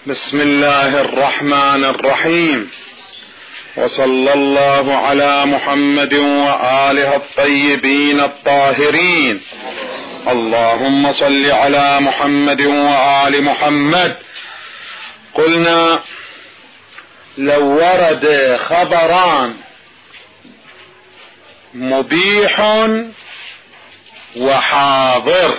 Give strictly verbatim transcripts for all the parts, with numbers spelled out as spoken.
بسم الله الرحمن الرحيم، وصلى الله على محمد وآله الطيبين الطاهرين. اللهم صل على محمد وآل محمد. قلنا لو ورد خبران مبيح وحاضر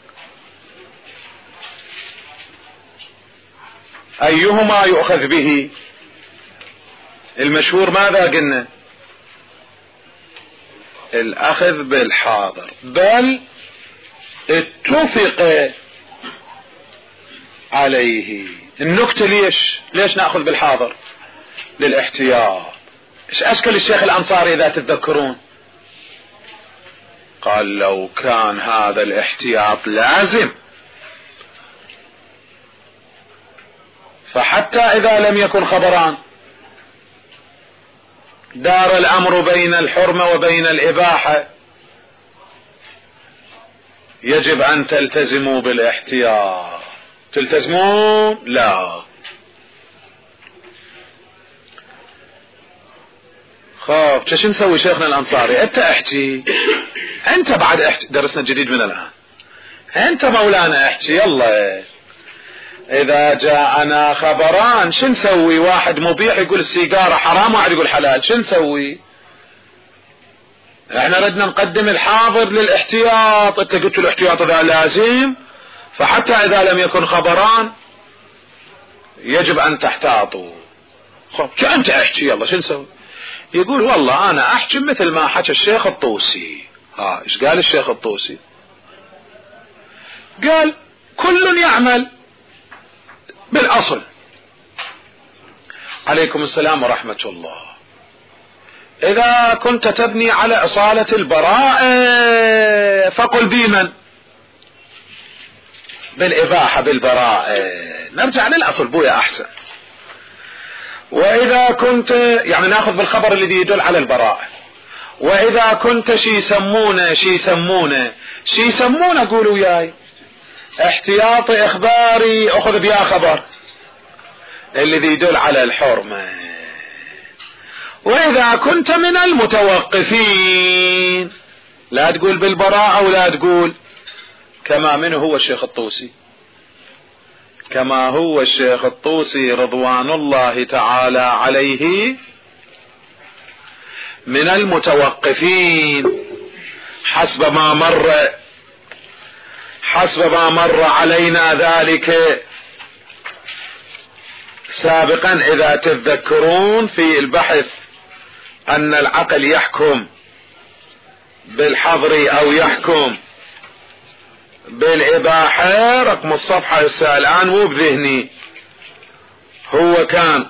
أيهما يؤخذ به؟ المشهور ماذا قلنا؟ الأخذ بالحاضر، بل اتفق عليه. النكتة ليش ليش نأخذ بالحاضر؟ للاحتياط. ايش أشكل الشيخ الأنصاري إذا تتذكرون؟ قال لو كان هذا الاحتياط لازم، فحتى إذا لم يكن خبران دار الأمر بين الحرمة وبين الإباحة، يجب أن تلتزموا بالاحتياط. تلتزمون؟ لا. خاف شو نسوي شيخنا الأنصاري؟ أنت احكي، أنت بعد احكي، درسنا جديد من الآن، أنت مولانا احكي يلا. إذا جاءنا خبران شو نسوي؟ واحد مبيح يقول السيجارة حرام، واحد يقول حلال، شو نسوي؟ احنا ردنا نقدم الحاضر للاحتياط. انت قلت الاحتياط ذا لازم، فحتى إذا لم يكن خبران يجب أن تحتاطوا. خب شو أنت احكي يلا، شو نسوي؟ يقول والله أنا أحكي مثل ما حكى الشيخ الطوسي. ها إيش قال الشيخ الطوسي؟ قال كل يعمل بالأصل. عليكم السلام ورحمة الله. إذا كنت تبني على أصالة البراءة فقل بمن؟ بالإباحة بالبراءة. نرجع للأصل بويا أحسن. وإذا كنت يعني ناخذ بالخبر الذي يدل على البراءة. وإذا كنت شي يسمونه شي يسمونه شي يسمونه قولوا وياي احتياطي إخباري، أخذ بيا خبر الذي يدل على الحرمة. وإذا كنت من المتوقفين لا تقول بالبراءة ولا تقول كما من هو الشيخ الطوسي، كما هو الشيخ الطوسي رضوان الله تعالى عليه من المتوقفين حسب ما مر حسب ما مر علينا ذلك سابقا. إذا تتذكرون في البحث أن العقل يحكم بالحظر أو يحكم بالإباحة، رقم الصفحة هسه الآن مو بذهني، هو كان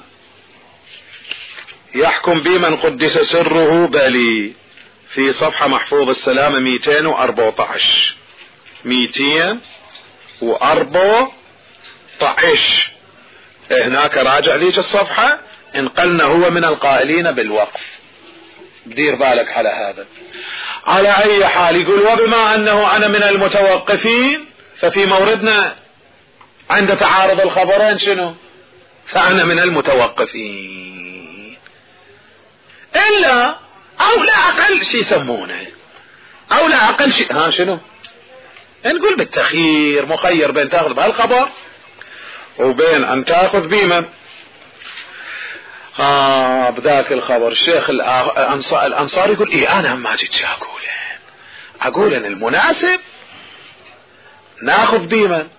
يحكم بمن قدس سره بلي في صفحة محفوظ السلامة مئتين وأربعة عشر مئتين وأربعة عشر. هناك راجع ليش الصفحة، انقلنا هو من القائلين بالوقف. دير بالك على هذا. على أي حال يقول وبما أنه أنا من المتوقفين ففي موردنا عند تعارض الخبرين شنو؟ فأنا من المتوقفين. إلا أو لا أقل شي يسمونه أو لا أقل شيء ها شنو؟ نقول بالتخيير، مخير بين تأخذ بهالخبر وبين أن تأخذ بمن؟ آه بذاك الخبر الشيخ الأنصاري يقول إيه أنا ما جيت أقول أقول أن المناسب نأخذ بمن؟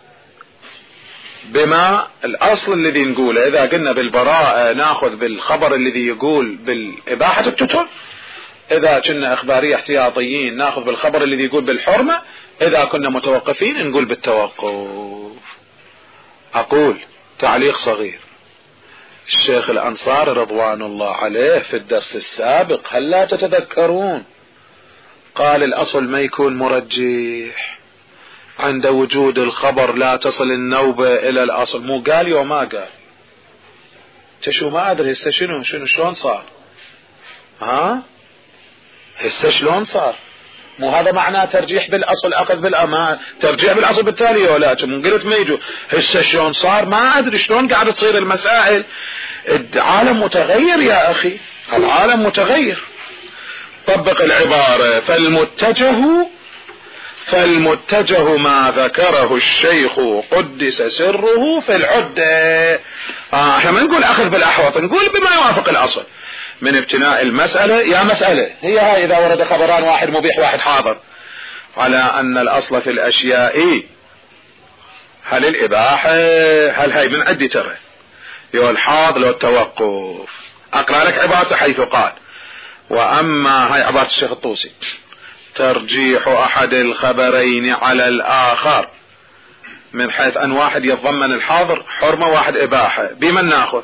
بما الأصل الذي نقوله. إذا قلنا بالبراءة نأخذ بالخبر الذي يقول بالإباحة التتر، إذا كنا إخبارية احتياطيين نأخذ بالخبر الذي يقول بالحرمة، إذا كنا متوقفين نقول بالتوقف. أقول تعليق صغير، الشيخ الأنصاري رضوان الله عليه في الدرس السابق هل لا تتذكرون قال الأصل ما يكون مرجح عند وجود الخبر، لا تصل النوبة إلى الأصل. مو قال يوم ما قال تشو ما أدري هسه شنو شنو شلون صار ها هسه شلون صار مو هذا معناه ترجيح بالاصل اخذ بالامان، ترجيح بالاصل بالتالي. ولكن قلت ما يجوا هسه شلون صار ما ادري شلون قاعد تصير المسائل. العالم متغير يا اخي، العالم متغير. طبق العبارة. فالمتجه فالمتجه ما ذكره الشيخ قدس سره في العدة. آه احنا ما نقول اخذ بالاحوط، نقول بما يوافق الاصل من ابتناء المسألة. يا مسألة هي هاي اذا ورد خبران واحد مبيح واحد حاضر، على ان الاصل في الاشياء هل الاباحة، هل هاي من عدي ترى يو الحاض لو التوقف. اقرأ لك عبارة حيث قال: واما، هاي عبارة الشيخ الطوسي، ترجيح احد الخبرين على الاخر من حيث ان واحد يتضمن الحاضر حرمة واحد اباحة، بمن ناخذ؟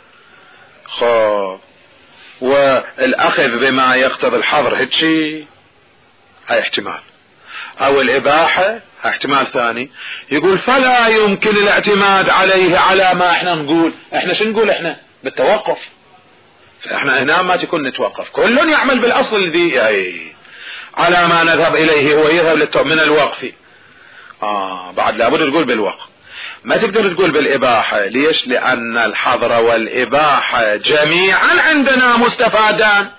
خو والاخذ بما يقتضي الحظر هيك هاي احتمال، او الاباحة هاي احتمال ثاني. يقول فلا يمكن الاعتماد عليه على ما احنا نقول. احنا شو نقول؟ احنا بالتوقف. فاحنا هنا ما تكون نتوقف، كل يعمل بالاصل الذي اي على ما نذهب اليه هو يذهب من الوقف. اه بعد لابد تقول بالوقف، ما تقدر تقول بالاباحة. ليش؟ لان الحظر والاباحة جميعا عندنا مستفادان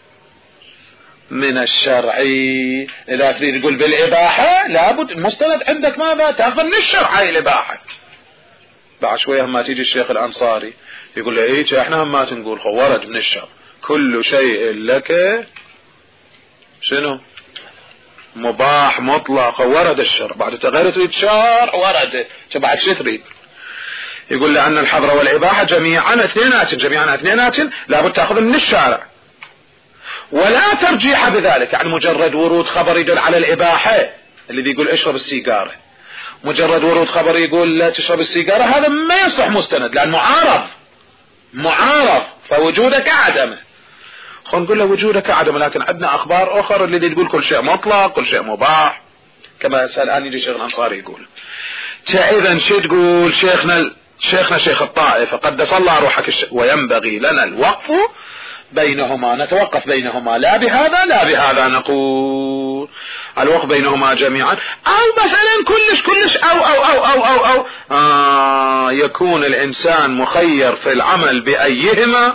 من الشرعي. اذا تريد تقول بالاباحة لابد المستند عندك ماذا؟ تاخذ من الشرع هاي الاباحة. بعد شوية ما تيجي الشيخ الانصاري يقول له ايه احنا هم ما تنقول ورد من الشرع كل شيء لك شنو مباح مطلق، ورد الشرع. بعد تغير تريد شرع ورد بعد شو تريد؟ يقول لأن الحظر والإباحة جميعا اثنينات جميعا اثنينات لابد تأخذ من الشارع، ولا ترجيح بذلك. يعني مجرد ورود خبر يدل على الإباحة، الذي يقول اشرب السيجارة، مجرد ورود خبر يقول لا تشرب السيجارة، هذا ما يصح مستند لأن معارض معارض فوجودك عدمه. خلينا نقول له وجودك عدم، لكن عندنا اخبار اخرى اللي تقول كل شيء مطلق كل شيء مباح، كما يسأل الان يجي شيخ الانصاري يقول. اذا شو تقول شيخنا شيخنا شيخ الطائفة قدس الله روحك الش... وينبغي لنا الوقف بينهما، نتوقف بينهما، لا بهذا لا بهذا، نقول الوقف بينهما جميعا، او مثلا كلش كلش او او او او او, أو آه يكون الانسان مخير في العمل بايهما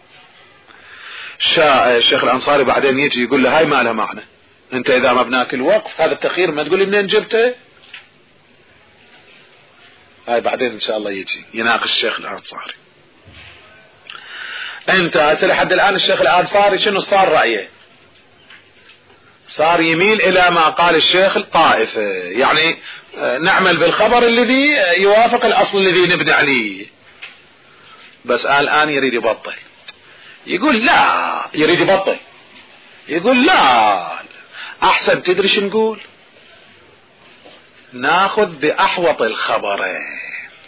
شاء. الشيخ الانصاري بعدين يجي يقول له هاي ما لها معنى، انت اذا ما بناك الوقف هذا التخيير ما تقول لي منين جبته. هاي بعدين ان شاء الله يجي يناقش الشيخ الانصاري. انت لحد الان الشيخ الانصاري شنو صار رأيه؟ صار يميل الى ما قال الشيخ الطائفة، يعني نعمل بالخبر الذي يوافق الاصل الذي نبني عليه. بس الان يريد يبطل، يقول لا، يريد يبطل يقول لا احسن تدري شو نقول؟ ناخذ باحوط الخبرين،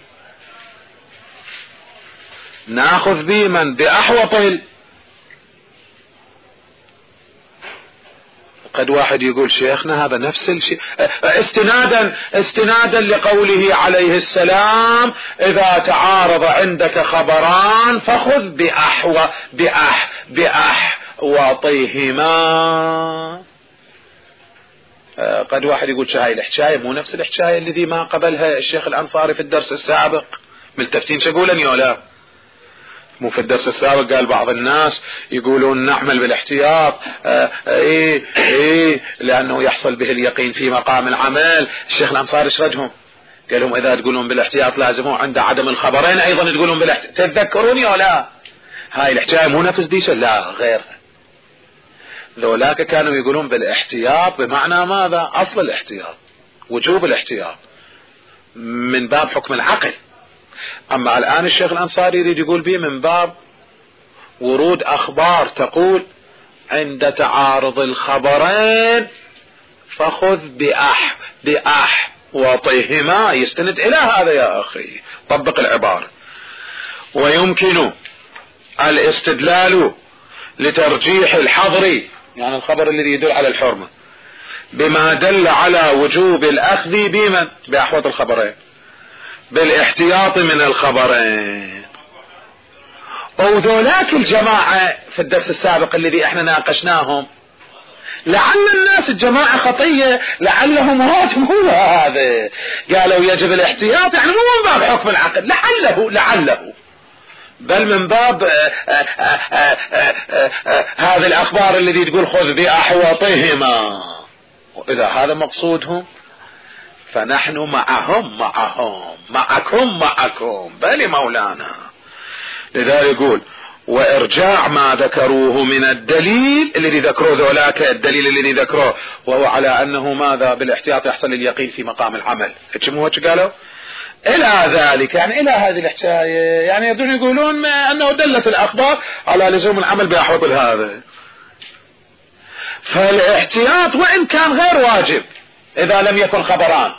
ناخذ بمن باحوط ال... قد واحد يقول شيخنا هذا نفس الشيء استنادا استنادا لقوله عليه السلام اذا تعارض عندك خبران فخذ باحو باح باحوطيهما. قد واحد يقول هاي الحكايه مو نفس الحكايه الذي ما قبلها الشيخ الانصاري في الدرس السابق. ملتفتين شو يقولن يا لا؟ مو في الدرس السابق قال بعض الناس يقولون نعمل بالاحتياط اه ايه ايه لانه يحصل به اليقين في مقام العمل. الشيخ الانصاري ايش ردهم؟ قال لهم اذا تقولون بالاحتياط لازم عند عدم الخبرين ايضا تقولون بالاحتياط. تتذكرون يا لا؟ هاي الحكايه مو نفس ديشة، لا غير. ذولاك كانوا يقولون بالاحتياط بمعنى ماذا؟ اصل الاحتياط، وجوب الاحتياط من باب حكم العقل. اما الان الشيخ الانصاري يريد يقول به من باب ورود اخبار تقول عند تعارض الخبرين فخذ باح باح وطيهما، يستند الى هذا يا اخي. طبق العبارة. ويمكن الاستدلال لترجيح الحظر، يعني الخبر الذي يدل على الحرمة، بما دل على وجوب الاخذ بمن باحوط الخبرين بالاحتياط من الخبرين. وذولاك الجماعة في الدرس السابق الذي احنا ناقشناهم لعل الناس الجماعة خطية، لعلهم هاجموا هذا، قالوا يجب الاحتياط، يعني مو من باب حكم العقل، لعله لعله بل من باب هذه الأخبار الذي تقول خذ بأحوطهما، وإذا هذا مقصودهم فنحن معهم معهم معكم معكم بل مولانا. لذا يقول وإرجاع ما ذكروه من الدليل الذي ذكروه ذولاك، الدليل الذي ذكروه وهو على أنه ماذا بالاحتياط يحصل اليقين في مقام العمل، اتشموا وش قالوا إلى ذلك، يعني إلى هذه الحكاية، يعني يبدون يقولون أنه دلت الأخبار على لزوم العمل بأحوط هذا. فالاحتياط وإن كان غير واجب إذا لم يكن خبران،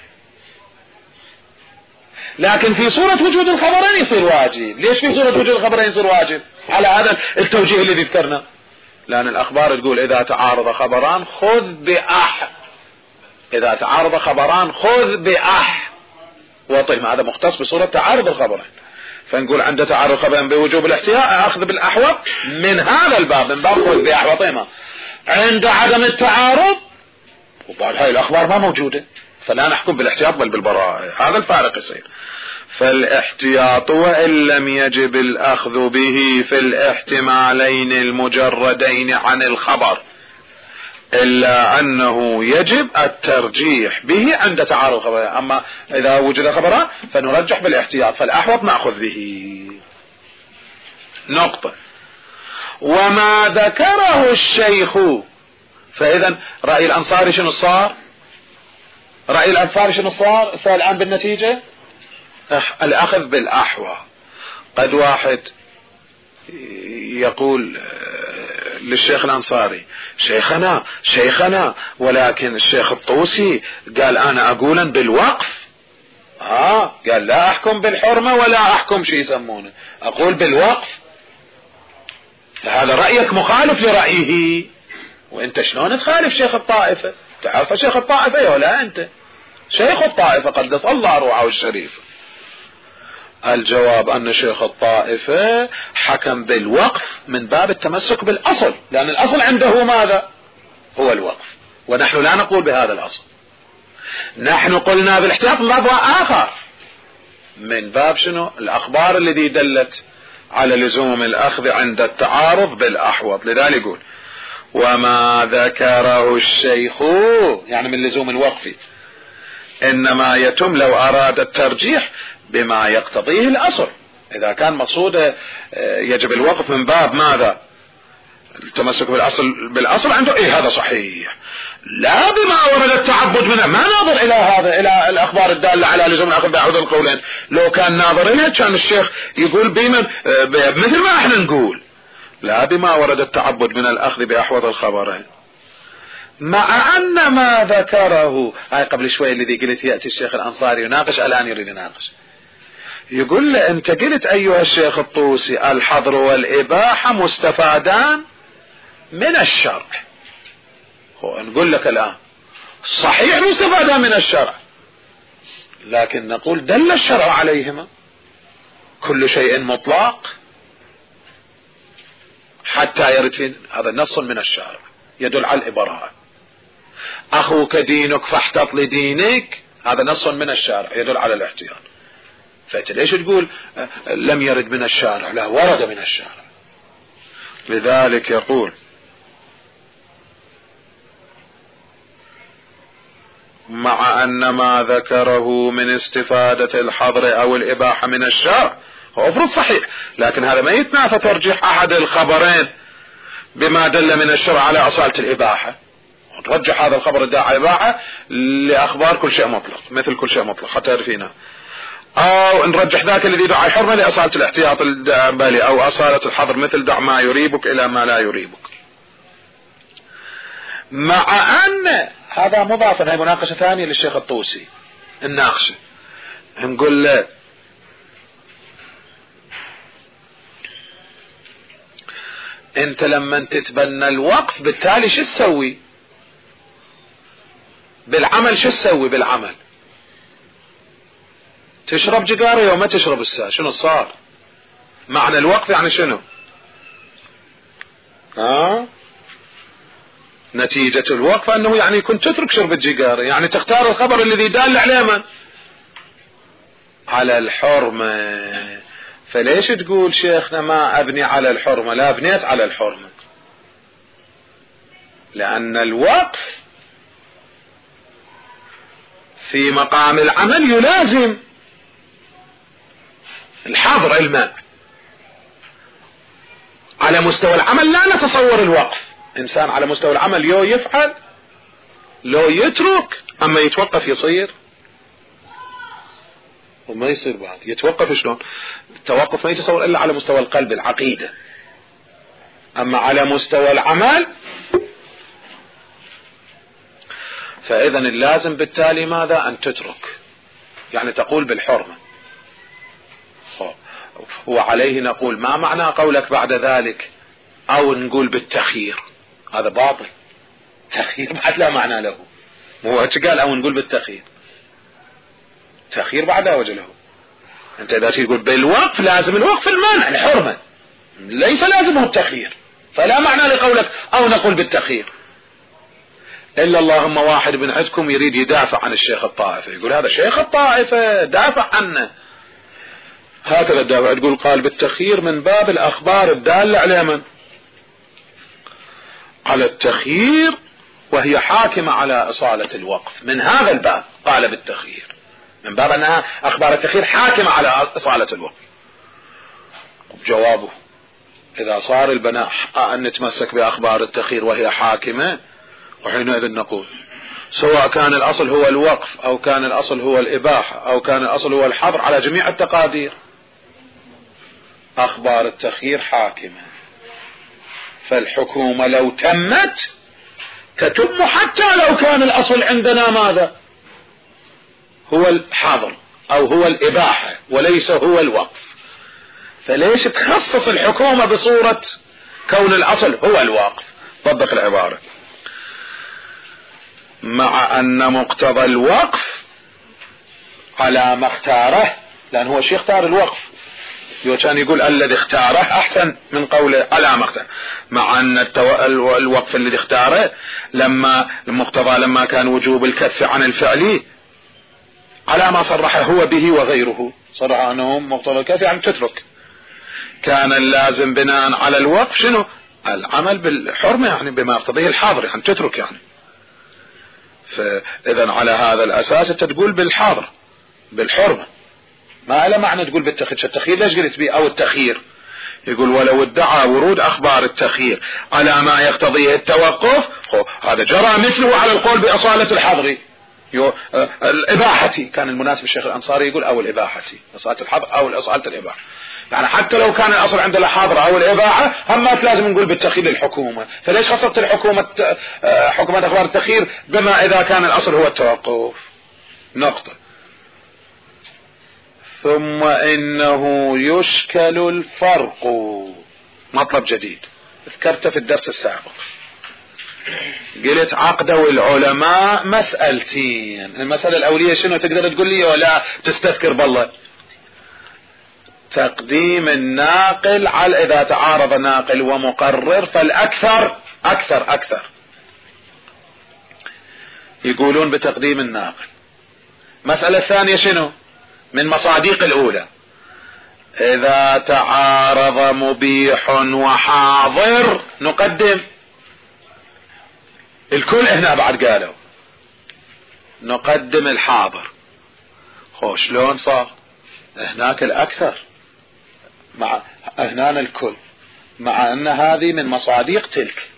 لكن في صورة وجود الخبرين يصير واجب. ليش في صورة وجود الخبرين يصير واجب؟ على هذا التوجيه الذي ذكرنا، لأن الأخبار تقول إذا تعارض خبران خذ بأح، إذا تعارض خبران خذ بأح وطيب، هذا مختص بصورة تعارض الخبرين، فنقول عند تعارض خبرين بوجوب الاحتياط أخذ بالأحوط من هذا الباب، من باب خذ بأحوطهما. عند عدم التعارض وبعد هاي الأخبار ما موجودة فلا نحكم بالاحتياط بل بالبراءة، هذا الفارق يصير. فالاحتياط وإن لم يجب الأخذ به في الاحتمالين المجردين عن الخبر، إلا أنه يجب الترجيح به عند تعارض الخبرين. أما إذا وجد خبران فنرجح بالاحتياط، فالأحوط نأخذ به. نقطة. وما ذكره الشيخ، فإذا رأي الأنصاري شنو صار؟ رأي الأنصاري شنو صار؟ صار الآن بالنتيجة الأخذ بالأحوى. قد واحد يقول للشيخ الأنصاري شيخنا شيخنا ولكن الشيخ الطوسي قال أنا أقولا بالوقف، آه قال لا أحكم بالحرمة ولا أحكم شي يسمونه، أقول بالوقف. هذا رأيك مخالف لرأيه، وانت شلون تخالف شيخ الطائفة؟ تعرف شيخ الطائفة ولا انت شيخ الطائفة قدس الله روعه الشريف؟ الجواب أن شيخ الطائفة حكم بالوقف من باب التمسك بالأصل، لأن الأصل عنده ماذا؟ هو الوقف، ونحن لا نقول بهذا الأصل، نحن قلنا بالاحتياط من باب آخر، من باب شنو؟ الأخبار الذي دلت على لزوم الأخذ عند التعارض بالأحوط. لذلك يقول وما ذكره الشيخ يعني من لزوم الوقف إنما يتم لو أراد الترجيح بما يقتضيه الأصل. إذا كان مقصود يجب الوقف من باب ماذا؟ التمسك بالأصل بالأصل عنده إيه هذا صحيح، لا بما ورد التعبد منه، ما ناظر إلى هذا إلى الأخبار الدالة على لزوم الأخذ بأحد القولين. لو كان ناظر إليه كان الشيخ يقول بمن مثل ما احنا نقول، لا بما ورد التعبد من الأخذ بأحوط الخبرين. مع أن ما ذكره هاي قبل شوي الذي قلت يأتي الشيخ الأنصاري يناقش، الآن يريد يناقش، يقول له أنت قلت أيها الشيخ الطوسي الحظر والإباحة مستفادان من الشرع، هو نقول لك الآن صحيح مستفادان من الشرع، لكن نقول دل الشرع عليهما، كل شيء مطلق حتى يرد فيه هذا نص من الشارع يدل على الإبراء. أخوك دينك فاحتط لدينك، هذا نص من الشارع يدل على الاحتياط. فأنت ليش تقول لم يرد من الشارع؟ لا، ورد من الشارع. لذلك يقول مع أن ما ذكره من استفادة الحظر أو الإباحة من الشرع هو أفرض صحيح، لكن هذا ما يتنافى ترجيح أحد الخبرين بما دل من الشرع على أصالة الإباحة، ترجح هذا الخبر الداعي على الإباحة لأخبار كل شيء مطلق مثل كل شيء مطلق حتى يعرفينها، أو نرجح ذاك الذي دعا الحرمة لأصالة الاحتياط البالي، أو أصالة الحظر مثل دع ما يريبك إلى ما لا يريبك. مع أن هذا مضافا، هي مناقشة ثانية للشيخ الطوسي الناقشة، نقول له انت لما تتبنى الوقف بالتالي شو تسوي بالعمل؟ شو تسوي بالعمل؟ تشرب جدارة وما تشرب الساعة، شنو صار؟ معنى الوقف يعني شنو؟ ها نتيجة الوقف أنه يعني كنت تترك شرب الجيجار، يعني تختار الخبر الذي دال على من؟ على الحرمة. فليش تقول شيخنا ما أبني على الحرمة؟ لا، بنيت على الحرمة، لأن الوقف في مقام العمل يلازم الحظر الماء. على مستوى العمل لا نتصور الوقف، إنسان على مستوى العمل يو يفعل لو يترك، أما يتوقف يصير وما يصير بعد. يتوقف شلون؟ التوقف ما يتصور إلا على مستوى القلب العقيدة، أما على مستوى العمل فإذا اللازم بالتالي ماذا؟ أن تترك، يعني تقول بالحرمة. وعليه نقول ما معنى قولك بعد ذلك أو نقول بالتخيير؟ هذا باطل، تخيير بعد لا معنى له. هو قال أو نقول بالتخيير، تخيير بعد لا وجه له. أنت إذا تقول بالوقف لازم الوقف المانع الحرمة، ليس لازمه التخيير، فلا معنى لقولك أو نقول بالتخيير. إلا اللهم واحد من عندكم يريد يدافع عن الشيخ الطائفة، يقول هذا شيخ الطائفة دافع عنه، هكذا الدافع تقول قال بالتخيير من باب الأخبار الدالة على من؟ على التخيير، وهي حاكمة على إصالة الوقف، من هذا الباب قال بالتخيير، من باب أنها أخبار التخيير حاكمة على إصالة الوقف. جوابه إذا صار البناء أن نتمسك بأخبار التخيير وهي حاكمة، وحينئذ نقول سواء كان الأصل هو الوقف أو كان الأصل هو الإباحة أو كان الأصل هو الحظر على جميع التقادير، أخبار التخيير حاكمة. فالحكومة لو تمت تتم حتى لو كان الأصل عندنا ماذا؟ هو الحظر أو هو الإباحة وليس هو الوقف. فليش تخصص الحكومة بصورة كون الأصل هو الوقف؟ طبق العبارة مع أن مقتضى الوقف على ما اختاره، لأن هو شيء اختار الوقف، كان يقول الذي اختاره أحسن من قوله على ما اختاره، مع أن الوقف الذي اختاره لما المقتضى لما كان وجوب الكف عن الفعل على ما صرح هو به وغيره، صرح أنه مقتضى الكف يعني تترك، كان اللازم بناء على الوقف شنو؟ العمل بالحرمة، يعني بما يقتضيه الحاضر، يعني تترك يعني. فإذا على هذا الأساس أنت تقول بالحاضر بالحرمة، ما له معنى تقول بالتخيير. التخيير ليش قلت به أو التخيير؟ يقول ولو ادعى ورود أخبار التخيير على ما يقتضيه التوقف، هذا جرى مثله على القول بأصالة الحظر الإباحة. كان المناسب الشيخ الأنصاري يقول أو الإباحة، أصالة الحظر أو أصالة الإباحة، يعني حتى لو كان الأصل عند الحاضر أو الإباحة همات لازم نقول بالتخيير للحكومة. فليش خصصت الحكومة حكومة أخبار التخيير بما إذا كان الأصل هو التوقف؟ نقطة. ثم إنه يشكل الفرق، مطلب جديد ذكرته في الدرس السابق، قلت عقدوا العلماء مسألتين. المسألة الأولية شنو؟ تقدر تقول لي ولا تستذكر بالله؟ تقديم الناقل على إذا تعارض ناقل ومقرر فالأكثر أكثر أكثر، يقولون بتقديم الناقل. مسألة الثانية شنو؟ من مصاديق الأولى، إذا تعارض مبيح وحاضر نقدم الكل. هنا بعد قالوا نقدم الحاضر. خوش لون صار هناك الأكثر مع هنا الكل، مع أن هذه من مصاديق تلك.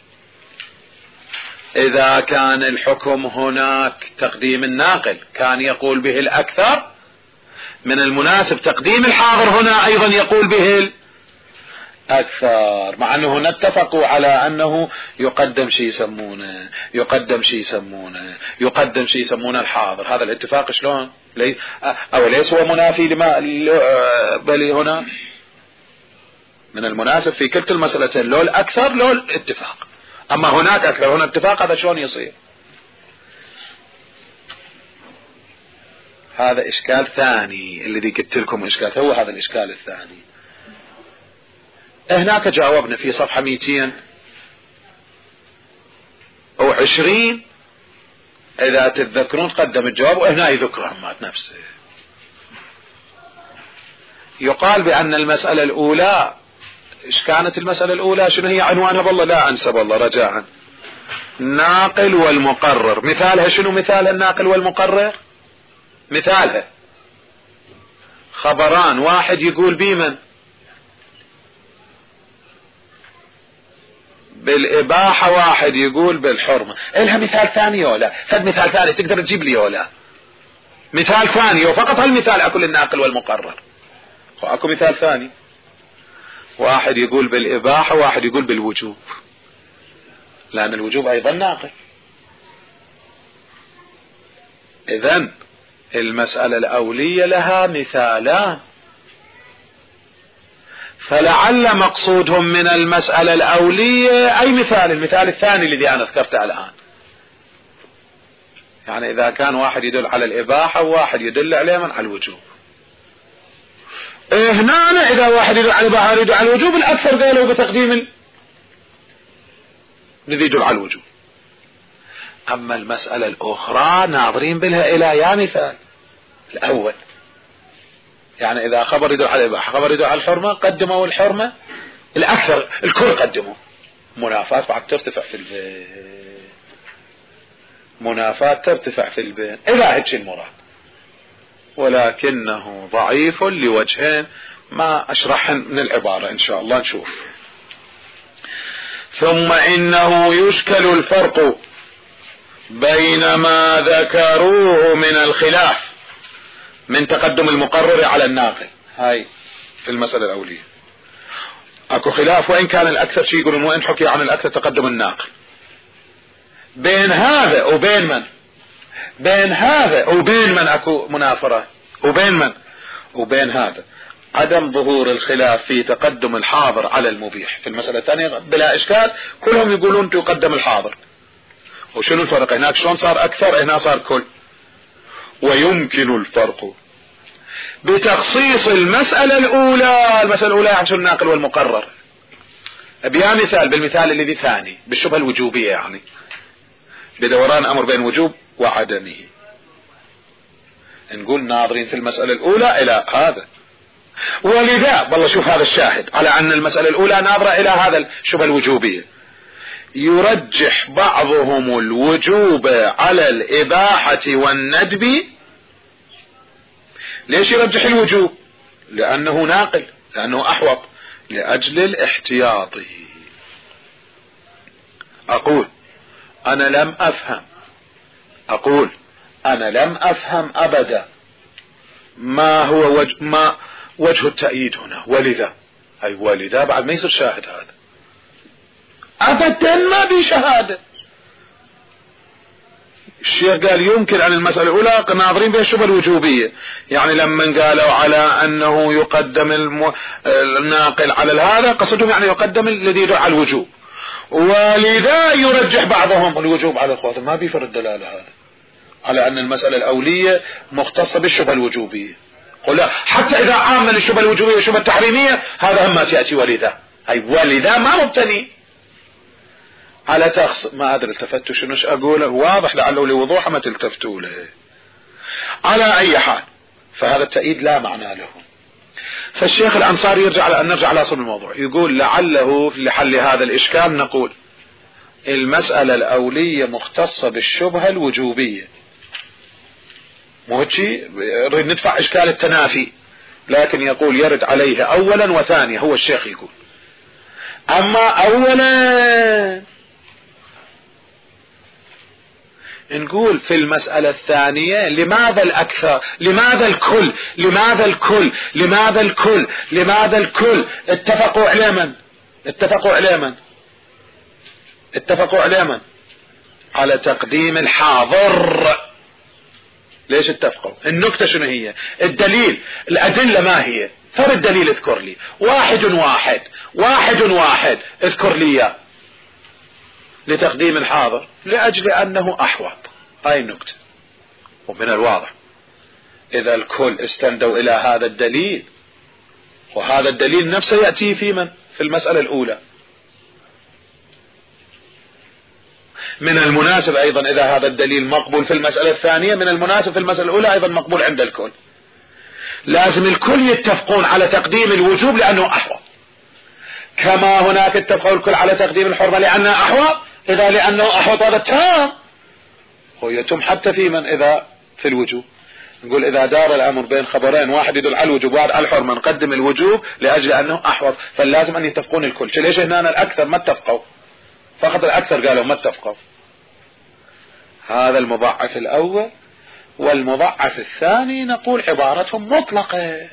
إذا كان الحكم هناك تقديم الناقل كان يقول به الأكثر، من المناسب تقديم الحاضر هنا أيضا يقول به الأكثر، مع أنه هنا اتفقوا على أنه يقدم شيء يسمونه يقدم شيء يسمونه يقدم شيء يسمونه الحاضر. هذا الاتفاق شلون؟ لي أو ليس هو منافي لما بل هنا من المناسب في كلتا المسألتين لو الأكثر لو الاتفاق، أما هناك أكثر هنا اتفاق، هذا شلون يصير؟ هذا إشكال ثاني الذي قلت لكم إشكال، هو هذا الإشكال الثاني. هناك جاوبنا في صفحة مئتين أو عشرين، إذا تتذكرون قدم الجواب وهنا يذكر همات نفسه. يقال بأن المسألة الأولى، إيش كانت المسألة الأولى؟ شنو هي عنوانها؟ والله لا أنسى والله رجاء. الناقل والمقرر. مثالها شنو؟ مثالها الناقل والمقرر، مثالها خبران، واحد يقول بيمن بالإباحة، واحد يقول بالحرمة. إلها مثال ثاني ولا؟ فد مثال ثاني تقدر تجيب لي ولا؟ مثال ثاني وفقط هالمثال أكو الناقل والمقرر، وأكو مثال ثاني واحد يقول بالإباحة واحد يقول بالوجوب، لأن الوجوب أيضا ناقل. إذن المسألة الأولية لها مثالان، فلعل مقصودهم من المسألة الأولية أي مثال، المثال الثاني الذي أنا ذكرته الآن. يعني إذا كان واحد يدل على الإباحة وواحد يدل عليه من على الوجوب، إيه هنا إذا واحد يدل على الإباحة يدل على الوجوب، الأكثر قالوا بتقديم الذي يدل على الوجوب. أما المسألة الأخرى ناظرين بها إلى يا مثال الأول، يعني إذا خبر يدل على الإباحة خبر يدل على الحرمة قدموا الحرمة، الأكثر الكل قدموا. منافات بعد ترتفع في البين، منافات ترتفع في البين إذا هيك المراد، ولكنه ضعيف لوجهين ما أشرحهن من العبارة إن شاء الله نشوف. ثم إنه يشكل الفرق بين ما ذكروه من الخلاف من تقدم المقرر على الناقل، هاي في المسألة الأولية اكو خلاف، وإن كان الأكثر شيء يقولون وإن حكي عن الأكثر تقدم الناقل، بين هذا وبين من بين هذا وبين من اكو منافرة، وبين من وبين هذا عدم ظهور الخلاف في تقدم الحاضر على المبيح. في المسألة الثانية بلا إشكال كلهم يقولون تقدم الحاضر، وشنو الفرق هناك؟ شلون صار أكثر هنا صار كل. ويمكن الفرق بتخصيص المسألة الأولى، المسألة الأولى عن الناقل والمقرر بيان مثال، بالمثال الذي ثاني بالشبهة الوجوبية، يعني بدوران أمر بين وجوب وعدمه. نقول ناظرين في المسألة الأولى إلى هذا، ولذا والله شوف هذا الشاهد على أن المسألة الأولى ناظرة إلى هذا الشبهة الوجوبية. يرجح بعضهم الوجوب على الإباحة والندب. ليش يرجح الوجوب؟ لأنه ناقل، لأنه أحوط، لأجل الاحتياط. أقول أنا لم أفهم أقول أنا لم أفهم أبدا ما هو وجه ما وجه التأييد هنا، ولذا أي ولذا بعد ما يصير شاهد هذا أبدا، ما في شهادة. الشيخ قال يمكن عن المسألة الأولى ناظرين بها الشبهة الوجوبية، يعني لما قالوا على أنه يقدم الم... الناقل على هذا قصدهم يعني يقدم الذي يدعو على الوجوب، ولذا يرجح بعضهم الوجوب على الخاطر. ما بيفر الدلالة هذا على أن المسألة الأولية مختصة بالشبهة الوجوبية. قل حتى إذا عامل الشبهة الوجوبية والشبهة التحريمية هذا هم ما تأتي ولذا، أي ولذا ما مبتني على تخص. ما أدري التفتوا شنو أقوله، واضح لعله لوضوح ما تلتفتوا له. على أي حال فهذا التأييد لا معنى له. فالشيخ الأنصاري يرجع على أن نرجع على أصل الموضوع، يقول لعله لحل هذا الإشكال نقول المسألة الأولية مختصة بالشبهة الوجوبية، مو هيك نريد ندفع إشكال التنافي، لكن يقول يرد عليه أولا وثانيا. هو الشيخ يقول أما أولا نقول في المسألة الثانية لماذا الأكثر، لماذا الكل لماذا الكل لماذا الكل لماذا الكل اتفقوا على من اتفقوا على من اتفقوا على من على تقديم الحاضر. ليش اتفقوا؟ النكتة شنو هي؟ الدليل، الأدلة ما هي؟ فر الدليل اذكر لي واحد واحد واحد واحد اذكر لي لتقديم الحاضر، لأجل أنه أحوط. هاي النكتة. ومن الواضح إذا الكل استندوا إلى هذا الدليل، وهذا الدليل نفسه يأتي في من؟ في المسألة الأولى. من المناسب ايضا اذا هذا الدليل مقبول في المسألة الثانية، من المناسب في المسألة الاولى ايضا مقبول عند الكل. لازم الكل يتفقون على تقديم الوجوب لانه احوط، كما هناك اتفقوا الكل على تقديم الحرمة لانه احوط. اذا لانه احوط هذا تام، هو يتم حتى في من اذا في الوجوب. نقول اذا دار الامر بين خبرين، واحد يدل على الوجوب وواحد على الحرمة، نقدم الوجوب لاجل انه احوط، فلازم ان يتفقون الكل. ليش هنا الاكثر ما اتفقوا؟ فقط الاكثر قالوا ما اتفقوا. هذا المضاعف الاول. والمضاعف الثاني نقول عبارتهم مطلقة،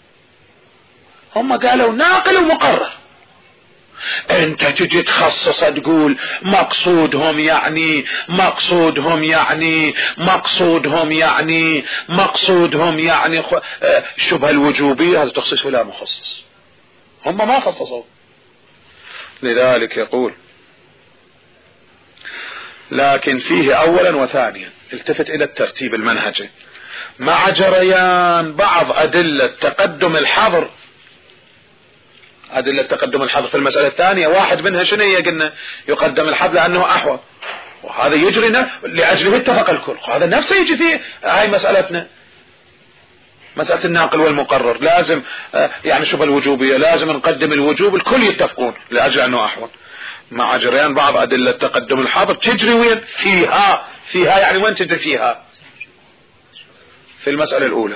هم قالوا ناقل ومقرر. انت تجي تخصص تقول مقصودهم يعني مقصودهم يعني مقصودهم يعني مقصودهم يعني شبه الوجوبية، هذا تخصيص ولا مخصص؟ هم ما خصصوا. لذلك يقول لكن فيه اولا وثانيا، التفت الى الترتيب المنهجي مع جريان بعض ادلة تقدم الحظر. أدلة تقدم الحظر في المسألة الثانية واحد منها شنو هي؟ قلنا يقدم الحظر لأنه أحوط، وهذا يجري لأجله اتفق الكل. هذا نفسه يجي فيه هاي مسألتنا، مسألة الناقل والمقرر. لازم يعني شبه الوجوبية لازم نقدم الوجوب، الكل يتفقون لأجل أنه أحوط، مع جريان بعض أدلة تقدم الحظر تجري وين؟ فيها. فيها يعني وين تجري فيها؟ في المسألة الأولى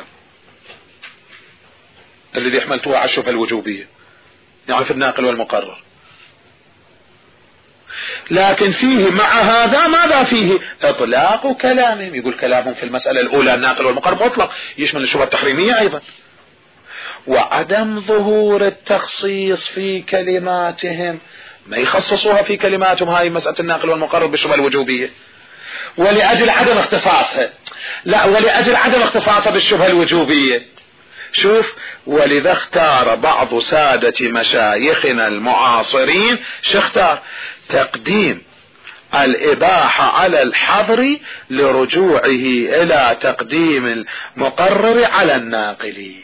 الذي حملتوها على الشبهة الوجوبية، يعني في الناقل والمقرر. لكن فيه مع هذا ماذا فيه؟ اطلاق كلامهم. يقول كلامهم في المسألة الاولى الناقل والمقرر مطلق، يشمل الشبهة التحريمية ايضا. وعدم ظهور التخصيص في كلماتهم، ما يخصصوها في كلماتهم هاي مسألة الناقل والمقرر بالشبهة الوجوبية ولأجل عدم اختصاصها، لا ولأجل عدم اختصاصها بالشبهة الوجوبية. شوف، ولذا اختار بعض سادة مشايخنا المعاصرين شو اختار؟ تقديم الإباحة على الحظر لرجوعه إلى تقديم المقرر على الناقل.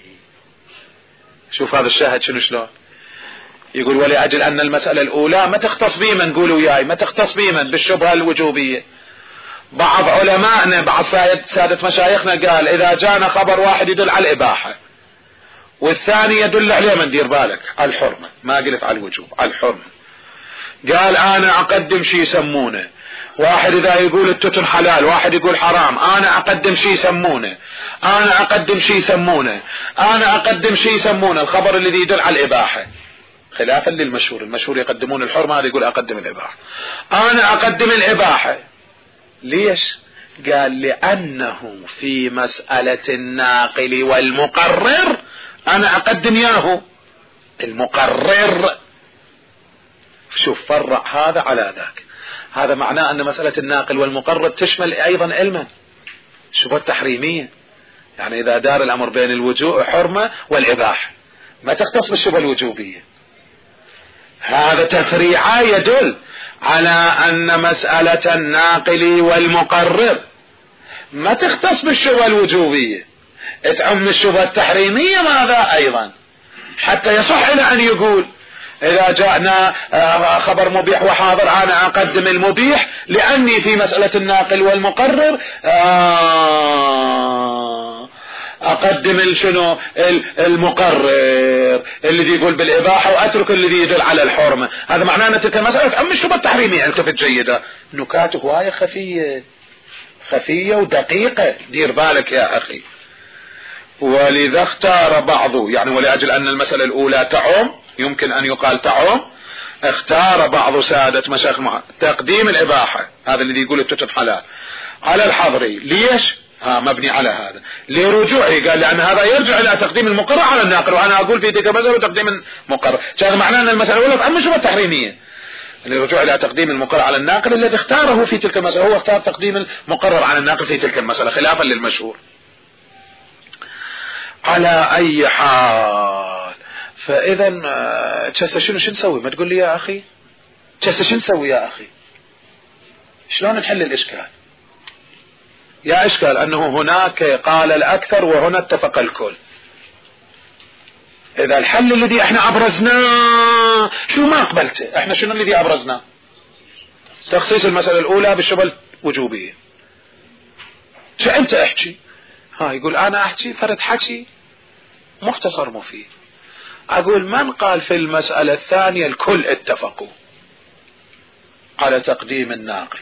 شوف هذا الشاهد شنو شلون يقول ولأجل أن المسألة الأولى ما تختص بيما، نقولوا وياي ما تختص بيما بالشبهة الوجوبية. بعض علمائنا بعض سادة مشايخنا قال إذا جانا خبر واحد يدل على الإباحة والثاني يدل عليه، من دير بالك على الحرمة، ما قلت على الوجوب، على الحرمة. قال انا اقدم شي يسمونه، واحد اذا يقول التتن حلال واحد يقول حرام، انا اقدم شي يسمونه، انا اقدم شي يسمونه، انا اقدم شي يسمونه الخبر الذي يدل على الاباحة، خلافا للمشهور. المشهور يقدمون الحرمة، هذا يقول اقدم الاباحة. انا اقدم الاباحة. ليش؟ قال لانه في مسألة الناقل والمقرر انا اقدم ياهو المقرر. شوف فرع هذا على ذاك. هذا معناه ان مسألة الناقل والمقرر تشمل ايضا علما الشبهة التحريمية، يعني اذا دار الامر بين الوجوب حرمة والاباحة ما تختص بالشبهة الوجوبية. هذا تفريع يدل على ان مسألة الناقل والمقرر ما تختص بالشبهة الوجوبية، تعم الشبهة التحريمية ماذا ايضا، حتى يصح الى ان يقول اذا جاءنا خبر مبيح وحاضر انا اقدم المبيح لاني في مسألة الناقل والمقرر اقدم شنو المقرر الذي يقول بالاباحة واترك الذي يدل على الحرمة. هذا معناه ان تلك المسألة تعم الشبهة التحريمية. التفت جيدة، نكات هواية خفية خفية ودقيقة، دير بالك يا اخي. ولذا اختار بعض، يعني ولأجل أن المسألة الأولى تعم، يمكن أن يقال تعم، اختار بعض سادة مشايخ تقديم الإباحة، هذا الذي يقول التتن حلال، على الحظر. ليش؟ ها مبني على هذا لرجوعه، قال لأن هذا يرجع إلى تقديم المقرر على الناقل، وأنا أقول في تلك المسألة تقديم المقرر. هذا معناه أن المسألة الأولى تعم الشبهة التحريمية للرجوع إلى تقديم المقرر على الناقل. الذي اختاره في تلك المسألة هو اختار تقديم المقرر على الناقل في تلك المسألة خلافا للمشهور. على اي حال، فاذا تشسى شنو شو نسوي؟ ما تقول لي يا اخي تشسى شو نسوي يا اخي؟ شلون نحل الاشكال؟ يا اشكال انه هناك قال الاكثر وهنا اتفق الكل. اذا الحل الذي احنا ابرزناه شو ما قبلته، احنا شنو الذي ابرزناه؟ تخصيص المسألة الأولى بالشبهة الوجوبية. شو أنت أحكي؟ ها يقول أنا أحكي فرد حكي مختصر مفيد. أقول من قال في المسألة الثانية الكل اتفقوا على تقديم الناقل؟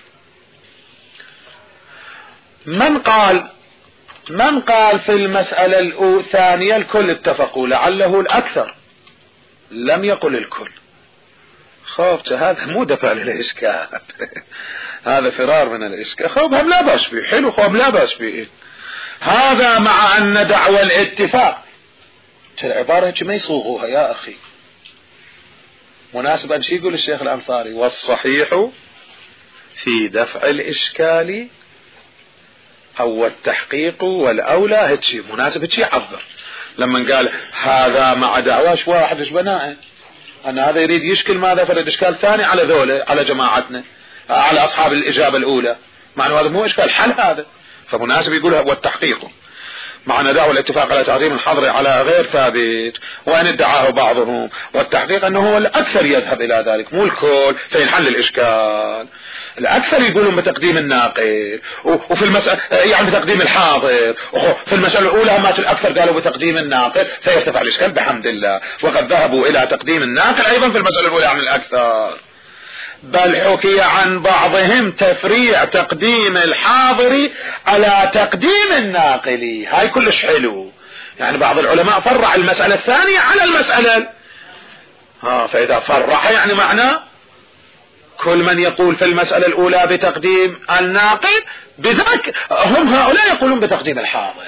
من قال من قال في المسألة الثانية الكل اتفقوا؟ لعله الأكثر، لم يقل الكل. خافت هذا مو دفع للإشكال هذا فرار من الإشكال. خوب هم لا باس فيه، حلو خوب لا باس فيه. هذا مع أن دعوى الاتفاق العبارة ما يصوغوها يا أخي. مناسب أن شي يقول الشيخ الأنصاري والصحيح في دفع الإشكال أو التحقيق والأولى هتشي مناسب هتشي عبر. لما قال هذا مع دعواش واحد ايش بناء أن هذا يريد يشكل ماذا فرد إشكال ثاني على ذوله على جماعتنا على أصحاب الإجابة الأولى، مع أنه هذا مو إشكال حل هذا، فمناسب يقولها والتحقيق معنى دعوى الاتفاق على تعظيم الحظر على غير ثابت وأن ادعاه بعضهم، والتحقيق أنه هو الأكثر يذهب إلى ذلك مو الكل فينحل الإشكال. الأكثر يقولون بتقديم الناقل وفي المسألة يعني بتقديم الحاضر، في المسألة الأولى ما الأكثر قالوا بتقديم الناقل فيرتفع الإشكال بحمد الله، وقد ذهبوا إلى تقديم الناقل أيضا في المسألة الأولى عن الأكثر. بل حكي عن بعضهم تفريع تقديم الحاضر على تقديم الناقل، هاي كلش حلو. يعني بعض العلماء فرع المسألة الثانية على المسألة ها، فإذا فرع يعني معناه كل من يقول في المسألة الأولى بتقديم الناقل بذلك هم هؤلاء يقولون بتقديم الحاضر،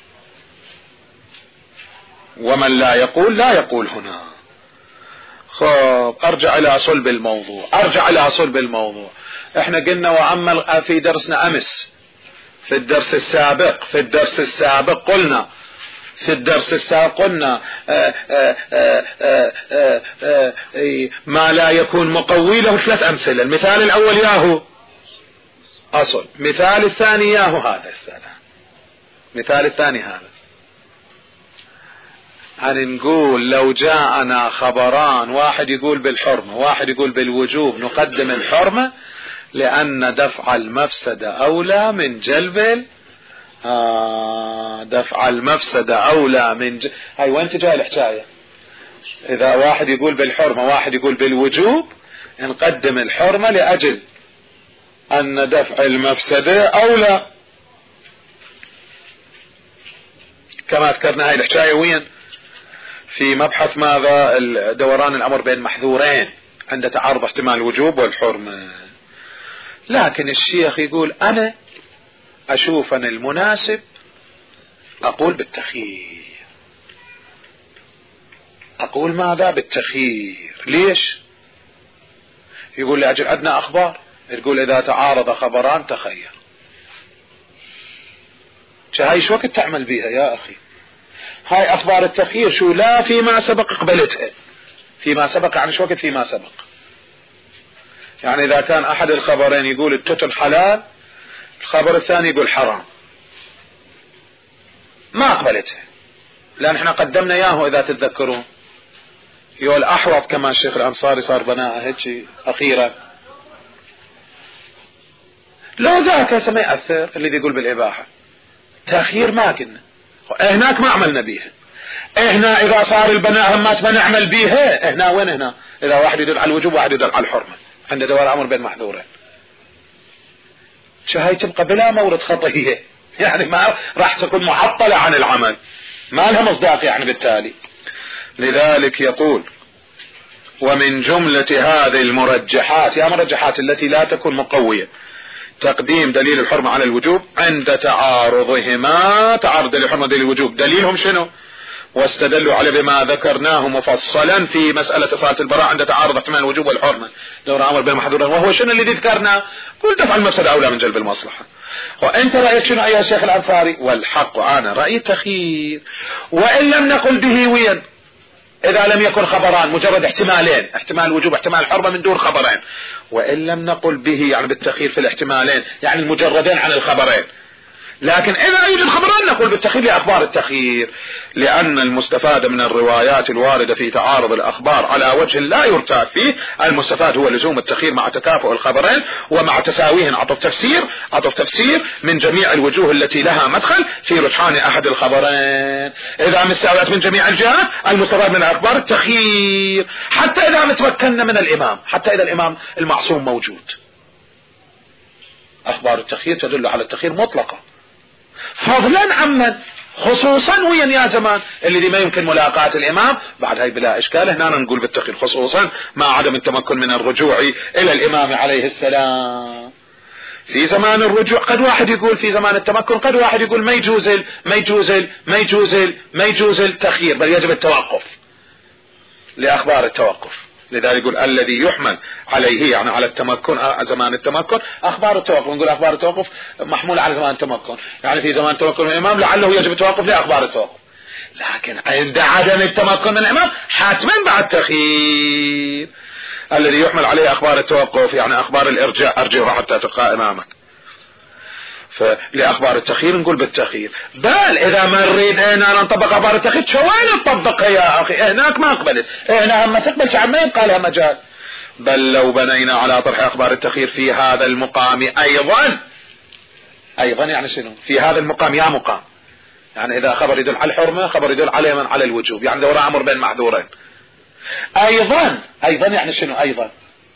ومن لا يقول لا يقول هنا. خب ارجع الى صلب الموضوع ارجع الى صلب الموضوع احنا قلنا وعمل في درسنا امس في الدرس السابق في الدرس السابق قلنا في الدرس السابق قلنا آآ آآ آآ آآ آآ ما لا يكون مقوي له ثلاث امثله. المثال الاول ياهو اصل، مثال الثاني ياهو هذا السلام، مثال الثاني هذا أن نقول لو جاءنا خبران واحد يقول بالحرمة واحد يقول بالوجوب نقدم الحرمة لأن دفع المفسدة أولى من جلب آه دفع المفسدة أولى من ج... هاي وين تجاه الحكاية؟ إذا واحد يقول بالحرمة واحد يقول بالوجوب نقدم الحرمة لأجل أن دفع المفسدة أولى، كما ذكرنا هاي الحكاية وين؟ في مبحث ماذا؟ دوران الأمر بين محذورين عند تعارض احتمال الوجوب والحرمة. لكن الشيخ يقول أنا أشوف أن المناسب أقول بالتخيير. أقول ماذا؟ بالتخيير. ليش؟ يقول لأجل أدنى أخبار، يقول إذا تعارض خبران تخير. هاي شو وقت تعمل بيها يا أخي؟ هاي أخبار التخيير شو لا فيما سبق قبلتها، فيما سبق يعني شو وقت فيما سبق، يعني إذا كان أحد الخبرين يقول التتن حلال الخبر الثاني يقول حرام ما قبلتها، لأن احنا قدمنا إياه إذا تتذكرون يقول أحوط كما الشيخ الأنصاري صار بناء هيك أخيرا. لو ذاك سما يأثر اللي يقول بالإباحة تأخير ما كنا هناك ما عملنا بيها، هنا إذا صار البناء همات ما نعمل بيها. هنا وين هنا؟ إذا واحد يدل على الوجوب واحد يدل على الحرمة عند دوار أمر بين محذورين، شهاي تبقى بلا مورد خطية، يعني ما راح تكون معطلة عن العمل ما لها مصداق يعني بالتالي. لذلك يقول ومن جملة هذه المرجحات، يا مرجحات التي لا تكون مقوية، تقديم دليل الحرمة على الوجوب عند تعارضهما. تعارض دليل الحرمة دليل الوجوب دليلهم شنو؟ واستدلوا على بما ذكرناه مفصلا في مسألة صلاة البراء عند تعارض احتمال الوجوب والحرمة دور امر بالمحظورين، وهو شنو الذي ذكرنا؟ قل دفع المفسدة اولى من جلب المصلحة. وانت رأيك شنو يا شيخ الانصاري؟ والحق انا رأيي تخيير، وان لم نقل به وين اذا لم يكن خبران مجرد احتمالين، احتمال الوجوب احتمال الحرمة من دون خبرين، وان لم نقل به يعني بالتخيير في الاحتمالين يعني المجردين عن الخبرين، لكن إذا يوجد خبران نقول بالتخيير لأخبار التخيير، لأن المستفاد من الروايات الواردة في تعارض الأخبار على وجه لا يرتاب فيه، المستفاد هو لزوم التخيير مع تكافؤ الخبرين ومع تساويهن عطف تفسير عطف تفسير من جميع الوجوه التي لها مدخل في رجحان أحد الخبرين. إذا مستويت من جميع الجهات المستفاد من أخبار التخيير، حتى إذا متمكنا من الإمام، حتى إذا الإمام المعصوم موجود، أخبار التخيير تدل على التخيير مطلقة، فضلا عمن خصوصا وين يا زمان اللي ما يمكن ملاقاة الإمام، بعد هاي بلا إشكال هنا نقول بالتخيير، خصوصا مع عدم التمكن من الرجوع إلى الإمام عليه السلام. في زمان الرجوع قد واحد يقول في زمان التمكن، قد واحد يقول ما يجوز ما يجوز ما يجوز ما يجوز التخيير، بل يجب التوقف لأخبار التوقف. لذلك يقول الذي يحمل عليه يعني على التمكن زمان التمكن أخبار التوقف، نقول أخبار التوقف محمولة على زمان التمكن، يعني في زمان التمكن من الإمام لعله يجب التوقف لأخبار التوقف، لكن عند عدم التمكن من الإمام حتما بعد تخيير. الذي يحمل عليه أخبار التوقف يعني أخبار الإرجاء، أرجعها حتى تلقى أمامك، فلأخبار التخيير نقول بالتخيير. بل إذا ما نريد أن نطبق أخبار التخيير شوين نطبقها يا أخي، هناك ما قبلت، هنا هم تقبل شعب ما يبقى لها مجال. بل لو بنينا على طرح أخبار التخيير في هذا المقام أيضا، أيضا يعني شنو في هذا المقام يا مقام، يعني إذا خبر يدل على الحرمة خبر يدل على من على الوجوب، يعني دورة أمر بين محذورين. أيضا أيضا يعني شنو أيضا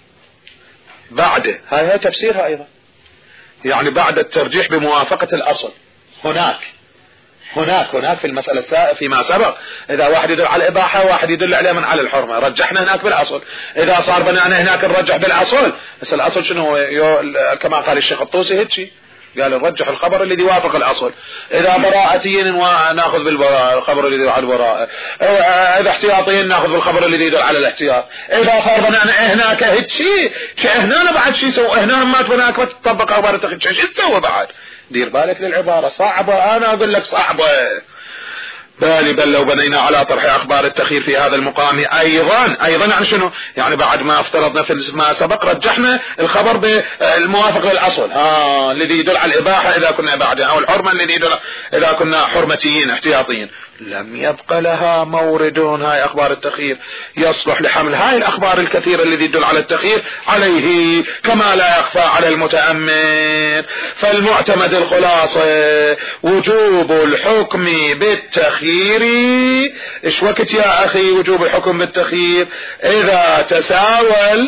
بعده، هاي هاي تفسيرها أيضا، يعني بعد الترجيح بموافقة الأصل. هناك هناك هناك في المسألة فيما سبق إذا واحد يدل على الإباحة واحد يدل عليه من على الحرمة، رجحنا هناك بالأصل. إذا صار بنانا هناك نرجح بالأصل، بس الأصل شنو كما قال الشيخ الطوسي هيك قال نرجح الخبر الذي يوافق الأصل. إذا براءتين ناخذ بالبراءة الخبر الذي يدل على البراءة، إذا احتياطين ناخذ بالخبر الذي يدل على الاحتياط. إذا صار بنانا هناك هيك شيء هنا بعد شيء سوى هنا ما تبناك ما تطبق أخبار التخيير شيء تسوى بعد. دير بالك للعبارة صعبة، أنا أقول لك صعبة. بالي بل لو بنينا على طرح أخبار التخيير في هذا المقام أيضا أيضا يعني شنو يعني بعد ما افترضنا في ما سبق رجحنا الخبر بالموافق للأصل، آه الذي يدل على الإباحة إذا كنا بعدها، أو الحرمة الذي يدل إذا كنا حرمتيين احتياطيين. لم يبقى لها مورد هاي أخبار التخيير يصلح لحمل هاي الأخبار الكثيرة الذي يدل على التخيير عليه، كما لا يخفى على المتأمل. فالمعتمد الخلاصة وجوب الحكم بالتخيير. إيش وقت يا أخي وجوب الحكم بالتخيير؟ إذا تساوى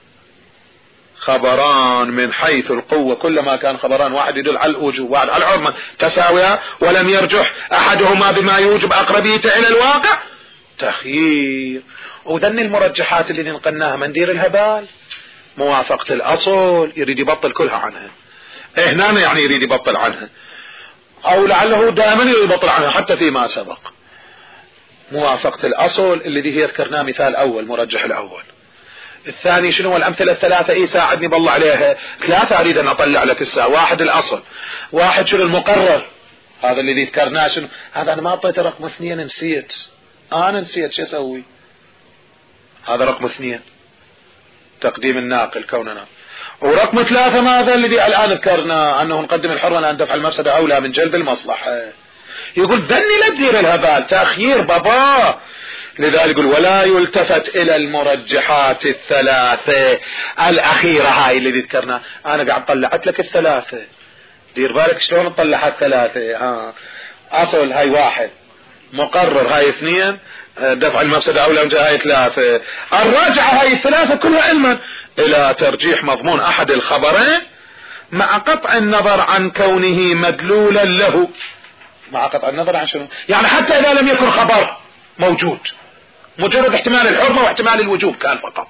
خبران من حيث القوة، كلما كان خبران واحد يدل على الوجوب واحد على الحرمة تساوية ولم يرجح أحدهما بما يوجب أقربيته إلى الواقع، تخيير. وذن المرجحات اللي نقلناها مندير الهبال موافقة الأصل يريد يبطل كلها عنها، هنا يعني يريد يبطل عنها، أو لعله دائما يريد يبطل عنها حتى فيما سبق. موافقة الأصل الذي هي ذكرناه مثال أول مرجح الأول. الثاني شنو الأمثلة الثلاثة؟ إيه ساعدني بالله عليها، ثلاثة أريد أن أطلع لك الساعة. واحد الأصل، واحد شنو المقرر هذا الذي ذكرناه، شنو هذا أنا ما أعطيت رقم اثنين نسيت، أنا نسيت شو أسوي، هذا رقم اثنين تقديم الناقل كوننا. ورقم ثلاثة ماذا الذي الآن ذكرنا أنه نقدم الحرمة لأن دفع المفسدة أولى من جلب المصلحة. يقول ذني لا تدير الهبال تأخير بابا. لذلك يقول ولا يلتفت إلى المرجحات الثلاثة الأخيرة هاي اللي ذكرنا. أنا قاعد طلعت لك الثلاثة، دير بالك شلون طلعت ثلاثة. ها أصل هاي واحد، مقرر هاي اثنين، دفع المفسدة أولى من جهة هاي ثلاثة. الراجعة هاي الثلاثة كلها علما إلى ترجيح مضمون أحد الخبرين مع قطع النظر عن كونه مدلولا له. مع قطع النظر عن شنو؟ يعني حتى إذا لم يكن خبر موجود، مجرد احتمال الحرمة واحتمال الوجوب كان فقط.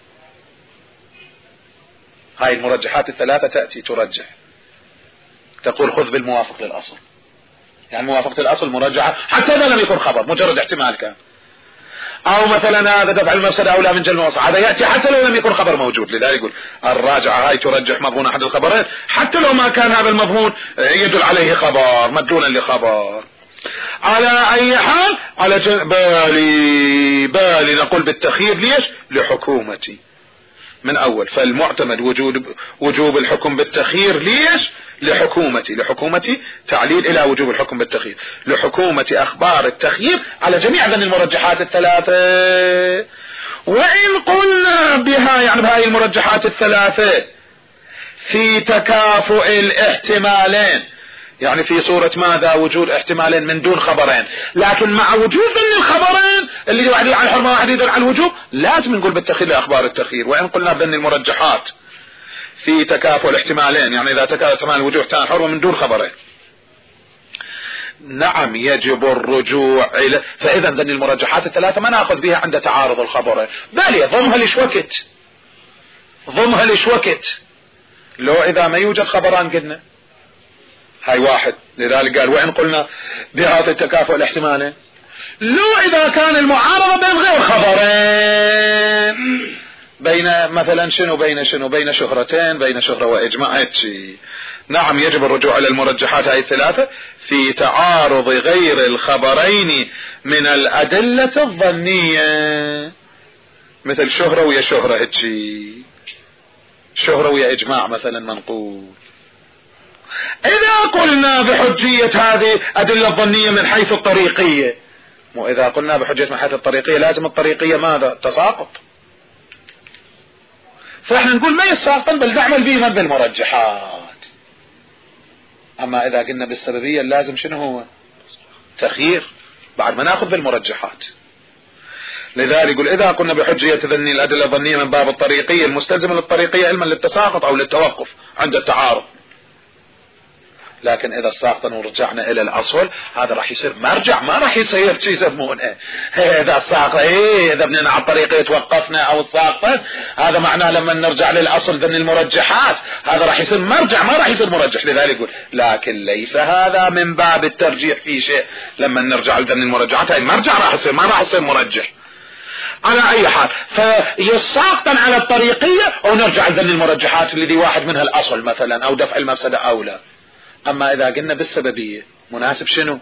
هاي المرجحات الثلاثة تأتي ترجح، تقول خذ بالموافق للأصل، يعني موافقة الأصل مرجحة حتى إذا لم يكن خبر، مجرد احتمال كان. أو مثلا هذا دفع المفسدة أولى من جلب المصلحة، هذا يأتي حتى لو لم يكن خبر موجود. لذلك يقول الراجعة هاي ترجح مضمون أحد الخبرين حتى لو ما كان هذا المضمون يدل عليه خبر مدلولا لخبر. على أي حال على بالي بالي نقول بالتخيير. ليش؟ لحكومتي من أول. فالمعتمد وجود وجوب الحكم بالتخيير. ليش؟ لحكومتي لحكومتي تعليل إلى وجوب الحكم بالتخيير لحكومة أخبار التخيير على جميع ذن المرجحات الثلاثة. وإن قلنا بها يعني بهذه المرجحات الثلاثة في تكافؤ الاحتمالين، يعني في صورة ماذا؟ وجود احتمالين من دون خبرين، لكن مع وجود ذن الخبرين اللي واحد على الحرمة واحد يدل على الوجوب لازم نقول بالتخيير لأخبار التخيير. وإن قلنا بذن المرجحات في تكافؤ الاحتمالين، يعني إذا تكافؤ احتمال الوجوب احتمال الحرمة من دون خبرين، نعم يجب الرجوع إلى. فإذا ذن المرجحات الثلاثة ما نأخذ بها عند تعارض الخبرين، بل ضمها ليش وقت ضمها ليش وقت لو إذا ما يوجد خبران قلنا هاي واحد. لذلك قال وإن قلنا بهذا التكافؤ الاحتمالين، لو إذا كان المعارضة بين غير خبرين، بين مثلا شنو بين شنو بين شهرتين، بين شهرة وإجماع هيك، نعم يجب الرجوع إلى المرجحات هاي الثلاثة في تعارض غير الخبرين من الأدلة الظنية، مثل شهرة ويا شهرة هيك، شهرة ويا إجماع مثلا منقول. إذا قلنا بحجية هذه أدلة ظنية من حيث الطريقية، مو إذا قلنا بحجية من حيث الطريقية لازم الطريقية ماذا؟ تساقط. فإحنا نقول ما يساقطن بل نعمل بهما بالمرجحات. أما إذا قلنا بالسببية لازم شنو هو؟ تخيير بعد ما ناخذ بالمرجحات. لذلك يقول إذا قلنا بحجية ذني الأدلة الظنية من باب الطريقية المستلزمة للطريقية علما للتساقط أو للتوقف عند التعارض، لكن إذا ساقطن ورجعنا إلى الأصل هذا راح يصير مرجع، ما راح يصير شيء يسمونه إذا ساقط إيه إذا بنينا على الطريقة توقفنا أو الساقطة، هذا معناه لما نرجع للأصل ذن المرجحات هذا راح يصير مرجع ما راح يصير مرجح. لذلك يقول لكن ليس هذا من باب الترجيح في شيء، لما نرجع لذن المرجحات هاي مرجع راح يصير ما راح يصير مرجح. على أي حال فيساقطا على الطريقية ونرجع لذن المرجحات اللي دي واحد منها الأصل مثلا أو دفع المفسدة أولى. أما إذا قلنا بالسببية مناسب شنو؟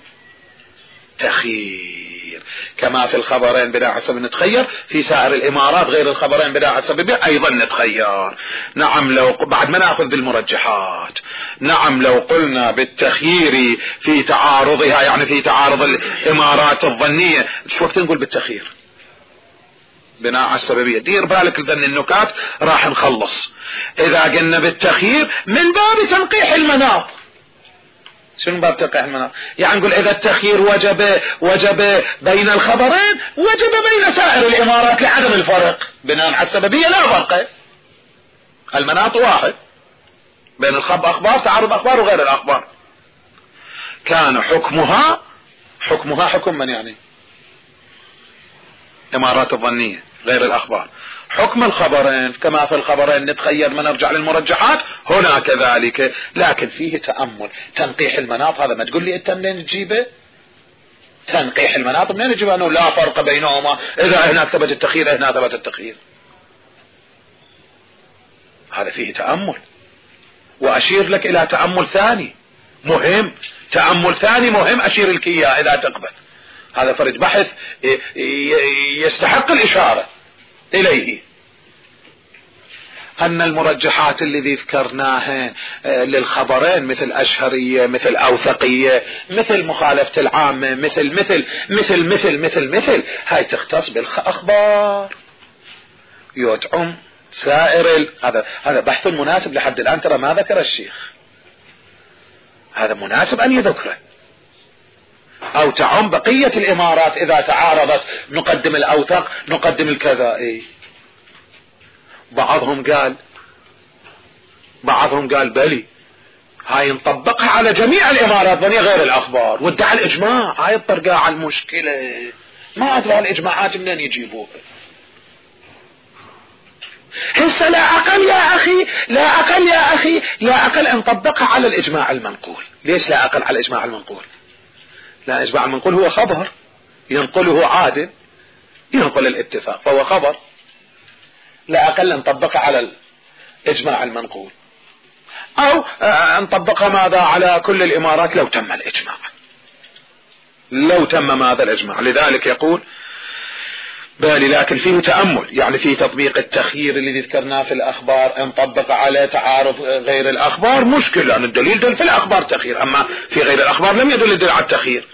تخيير، كما في الخبرين بناء على السبب نتخير، في سائر الإمارات غير الخبرين بناء على السببية أيضا نتخير. نعم لو بعد ما نأخذ بالمرجحات، نعم لو قلنا بالتخيير في تعارضها يعني في تعارض الإمارات الظنية شو وقت نقول بالتخيير بناء على السببية. دير بالك لذن النكات راح نخلص. إذا قلنا بالتخيير من باب تنقيح المناط. شنو باب تنقيح المناط؟ يعني نقول إذا التخيير وجب وجب بين الخبرين وجب بين سائر الإمارات لعدم الفرق بناء على السببية لا فرق، المناط واحد بين الخب أخبار تعارض أخبار وغير الأخبار. كان حكمها حكمها حكم من يعني إمارات الظنية غير الأخبار، حكم الخبرين كما في الخبرين نتخير ما نرجع للمرجحات هنا كذلك، لكن فيه تأمل. تنقيح المناط هذا ما تقول لي أنت منين تجيبه؟ تنقيح المناط منين تجيبه أنه لا فرق بينهما، إذا هناك ثبت التخيير هنا ثبت التخيير؟ هذا فيه تأمل. وأشير لك إلى تأمل ثاني مهم، تأمل ثاني مهم أشير لك إياه إذا تقبل. هذا فرد بحث يستحق الإشارة إليه، أن المرجحات الذي ذكرناها للخبرين مثل أشهرية مثل أوثقية مثل مخالفة العامة مثل مثل مثل مثل مثل مثل هاي تختص بالأخبار يدعم سائر ال... هذا هذا بحث مناسب لحد الآن. ترى ما ذكر الشيخ، هذا مناسب أن يذكره. أو تعم بقية الإمارات إذا تعارضت نقدم الأوثق نقدم الكذا. إيه؟ بعضهم قال بعضهم قال بلي هاي نطبقها على جميع الإمارات بني غير الأخبار وادعى الإجماع. هاي الطرقة على المشكلة، ما أدري الإجماعات منين يجيبوها. هسه لا أقل يا أخي لا أقل يا أخي لا أقل أن نطبقها على الإجماع المنقول. ليش لا أقل على الإجماع المنقول؟ لا إجماع المنقول هو خبر ينقله عادل ينقل الاتفاق فهو خبر. لا أقل أن نطبقها على الإجماع المنقول أو نطبقها ماذا على كل الإمارات لو تم الإجماع، لو تم ماذا الإجماع. لذلك يقول بالي، لكن فيه تأمل، يعني فيه تطبيق التخيير اللي ذكرناه في الأخبار، ان طبق على تعارض غير الأخبار مشكلة، لأن الدليل دل في الأخبار تخيير، أما في غير الأخبار لم يدل الدليل على التخيير.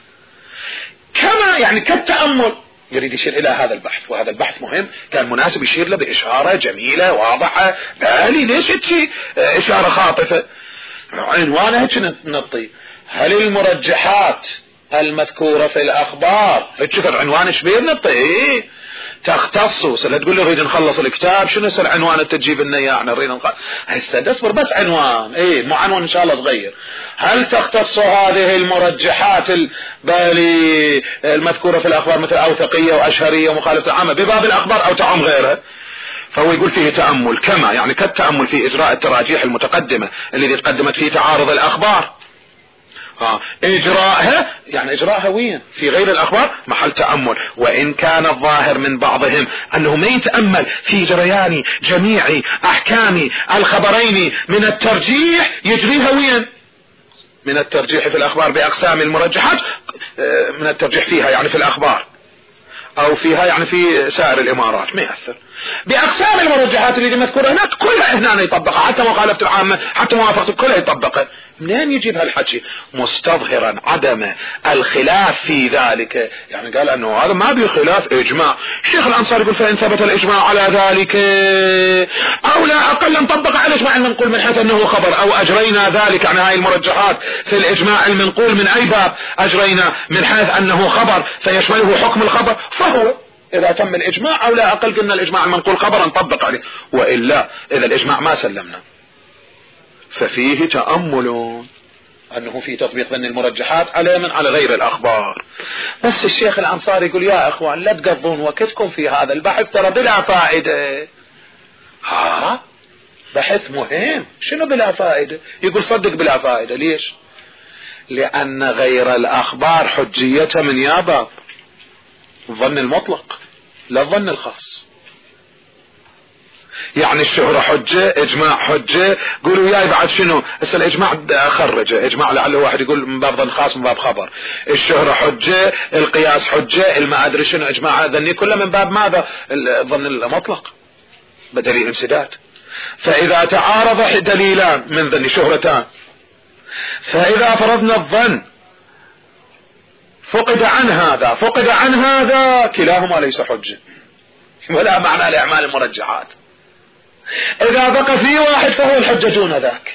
كما يعني كالتأمل يريد يشير إلى هذا البحث، وهذا البحث مهم، كان مناسب يشير له بإشارة جميلة واضحة. بالي ليش هيك إشارة خاطفة؟ عنوانها هيك نطي، هل المرجحات المذكورة في الأخبار هيك عنوان شبير نطي إيه؟ تختص لا تقول لي نريد نخلص الكتاب، شنو يصير عنوان تجيب لنا اياه احنا نريد نخلص هسه اصبر بس عنوان ايه مو عنوان ان شاء الله صغير. هل تختص هذه المرجحات البالي المذكوره في الاخبار مثل اوثقيه واشهريه ومخالفه عامه بباب الاخبار او تعم غيرها؟ فهو يقول فيه تأمل، كما يعني كالتأمل في إجراء التراجيح المتقدمة الذي تقدمت في تعارض الأخبار. آه. إجراءها يعني إجراءها وين؟ في غير الأخبار محل تأمل، وإن كان الظاهر من بعضهم أنه ما يتأمل في جريان جميع أحكام الخبرين من الترجيح، يجريها وين؟ من الترجيح في الأخبار بأقسام المرجحات، من الترجيح فيها يعني في الأخبار او فيها يعني في سائر الامارات ما يأثر. باقسام المرجحات اللي مذكوره هناك كلها هنا يطبقها، حتى مخالفه العامه حتى موافقه كلها يطبقها. منين يجيب هالحكي؟ مستظهرا عدم الخلاف في ذلك، يعني قال انه هذا ما بيه خلاف اجماع. الشيخ الانصاري يقول فان ثبت الاجماع على ذلك او لا اقل نطبق على الاجماع المنقول من حيث انه خبر، او اجرينا ذلك عن هاي المرجحات في الاجماع المنقول من اي باب اجرينا من حيث انه خبر فيشمله حكم الخبر، فهو اذا تم الاجماع او لا اقل قلنا الاجماع المنقول خبرا نطبق عليه، والا اذا الاجماع ما سلمنا. ففيه تأمل انه في تطبيق ظن المرجحات على من على غير الاخبار. بس الشيخ الانصاري يقول يا اخوان لا تقضون وقتكم في هذا البحث ترى بلا فائدة. ها بحث مهم، شنو بلا فائدة؟ يقول صدق بلا فائدة. ليش؟ لان غير الاخبار حجيتها من يابا الظن المطلق لا الظن الخاص. يعني الشهرة حجة، اجماع حجة، قولوا ياي بعد شنو؟ هسه الاجماع خرجه، اجماع لعله واحد يقول من باب ظن خاص من باب خبر. الشهرة حجة، القياس حجة، الما ادري شنو اجماع ذني كله من باب ماذا؟ الظن المطلق بدليل انسداد. فاذا تعارض دليلان من ذني شهرتان، فاذا فرضنا الظن فقد عن هذا فقد عن هذا كلاهما ليس حجة ولا معنى لأعمال المرجحات. إذا بقى في واحد فهو الحجة دون ذاك.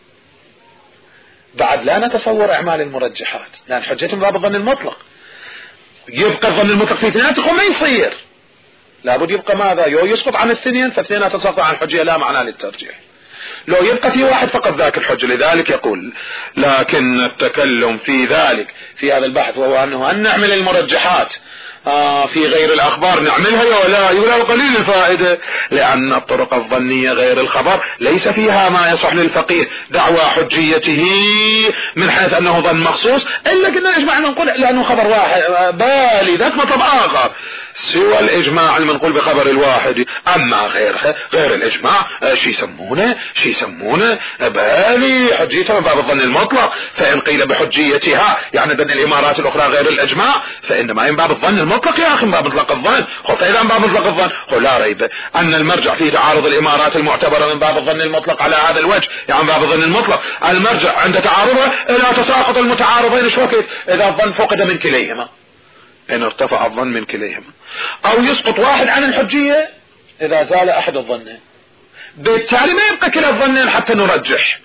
بعد لا نتصور أعمال المرجحات لأن حجتهم باب الظن المطلق، يبقى الظن المطلق في اثنيناتكم ما يصير، لابد يبقى ماذا؟ يو يسقط عن الاثنين فاثنين تسقط عن الحجة لا معنى للترجيح. لو يبقى في واحد فقط ذاك الحجة. لذلك يقول لكن التكلم في ذلك في هذا البحث وهو أنه أن نعمل المرجحات آه في غير الأخبار نعملها ولا يقول قليل الفائدة، لأن الطرق الظنية غير الخبر ليس فيها ما يصح للفقيه دعوى حجيته من حيث أنه ظن مخصوص، إلا قلنا الإجماع المنقول لأنه خبر واحد بالي ذاك مطلب آخر سوى الإجماع المنقول بخبر الواحد. أما غيرها غير الإجماع شي يسمونه شي يسمونه بالي حجيتها من باب الظن المطلق، فإن قيل بحجيتها يعني بين الإمارات الأخرى غير الإجماع فإنما من باب الظن المطلق يا أخي من باب مطلق الظن. فإذا من باب مطلق الظن لا ريب أن المرجع في تعارض الإمارات المعتبرة من باب الظن المطلق على هذا الوجه، يعني من باب الظن المطلق المرجع عند تعارضه إلى تساقط المتعارضين شو وقت؟ إذا الظن فقد من كليهما، إن ارتفع الظن من كليهما، أو يسقط واحد عن الحجية إذا زال أحد الظنين، بالتالي ما يبقى كلا الظنين حتى نرجح،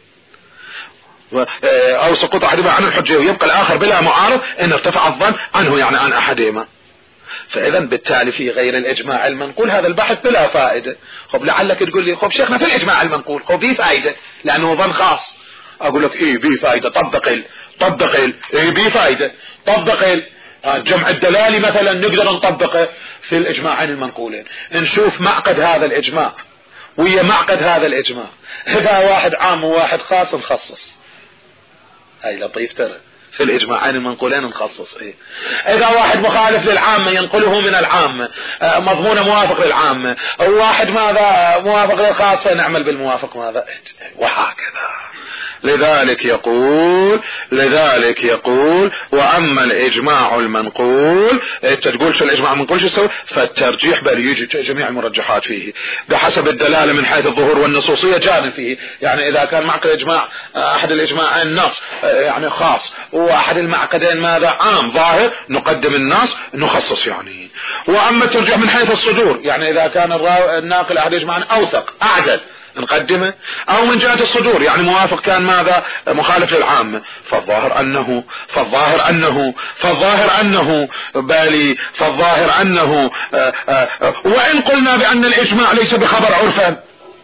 أو سقط أحدهما عن الحجية ويبقى الآخر بلا معارض إن ارتفع الظن عنه يعني عن أحدهما. فإذا بالتالي في غير الإجماع المنقول هذا البحث بلا فائدة. خب لعلك تقول لي خب شيخنا في الإجماع المنقول خب بيه فائدة لأنه ظن خاص. أقول لك إيه بيه فائدة، طبق ال طبق ال إيه بيه فائدة طبق ال جمع الدلالي مثلا نقدر نطبقه في الإجماعين المنقولين، نشوف معقد هذا الإجماع ويا معقد هذا الإجماع، إذا واحد عام وواحد خاص نخصص. هاي لطيف ترى في الإجماعين المنقولين نخصص. إيه؟ إذا واحد مخالف للعامة ينقله من العامة مضمونه موافق للعامة، أو واحد ماذا موافق للخاصة نعمل بالموافق ماذا، وهكذا. لذلك يقول لذلك يقول وأما الإجماع المنقول، انت تقول شو الإجماع المنقول شو يسوي؟ فالترجيح بل يجي جميع المرجحات فيه بحسب الدلالة من حيث الظهور والنصوصية جانب فيه. يعني إذا كان معقد إجماع أحد الإجماعين نص يعني خاص، وأحد المعقدين ماذا عام ظاهر، نقدم النص نخصص يعني. وأما الترجيح من حيث الصدور، يعني إذا كان الناقل أحد إجماعين أوثق أعدل نقدمه، او من جهة الصدور يعني موافق كان ماذا مخالف للعامة، فالظاهر انه فالظاهر انه فالظاهر انه بالي فالظاهر انه آآ آآ وان قلنا بان الاجماع ليس بخبر عرفا،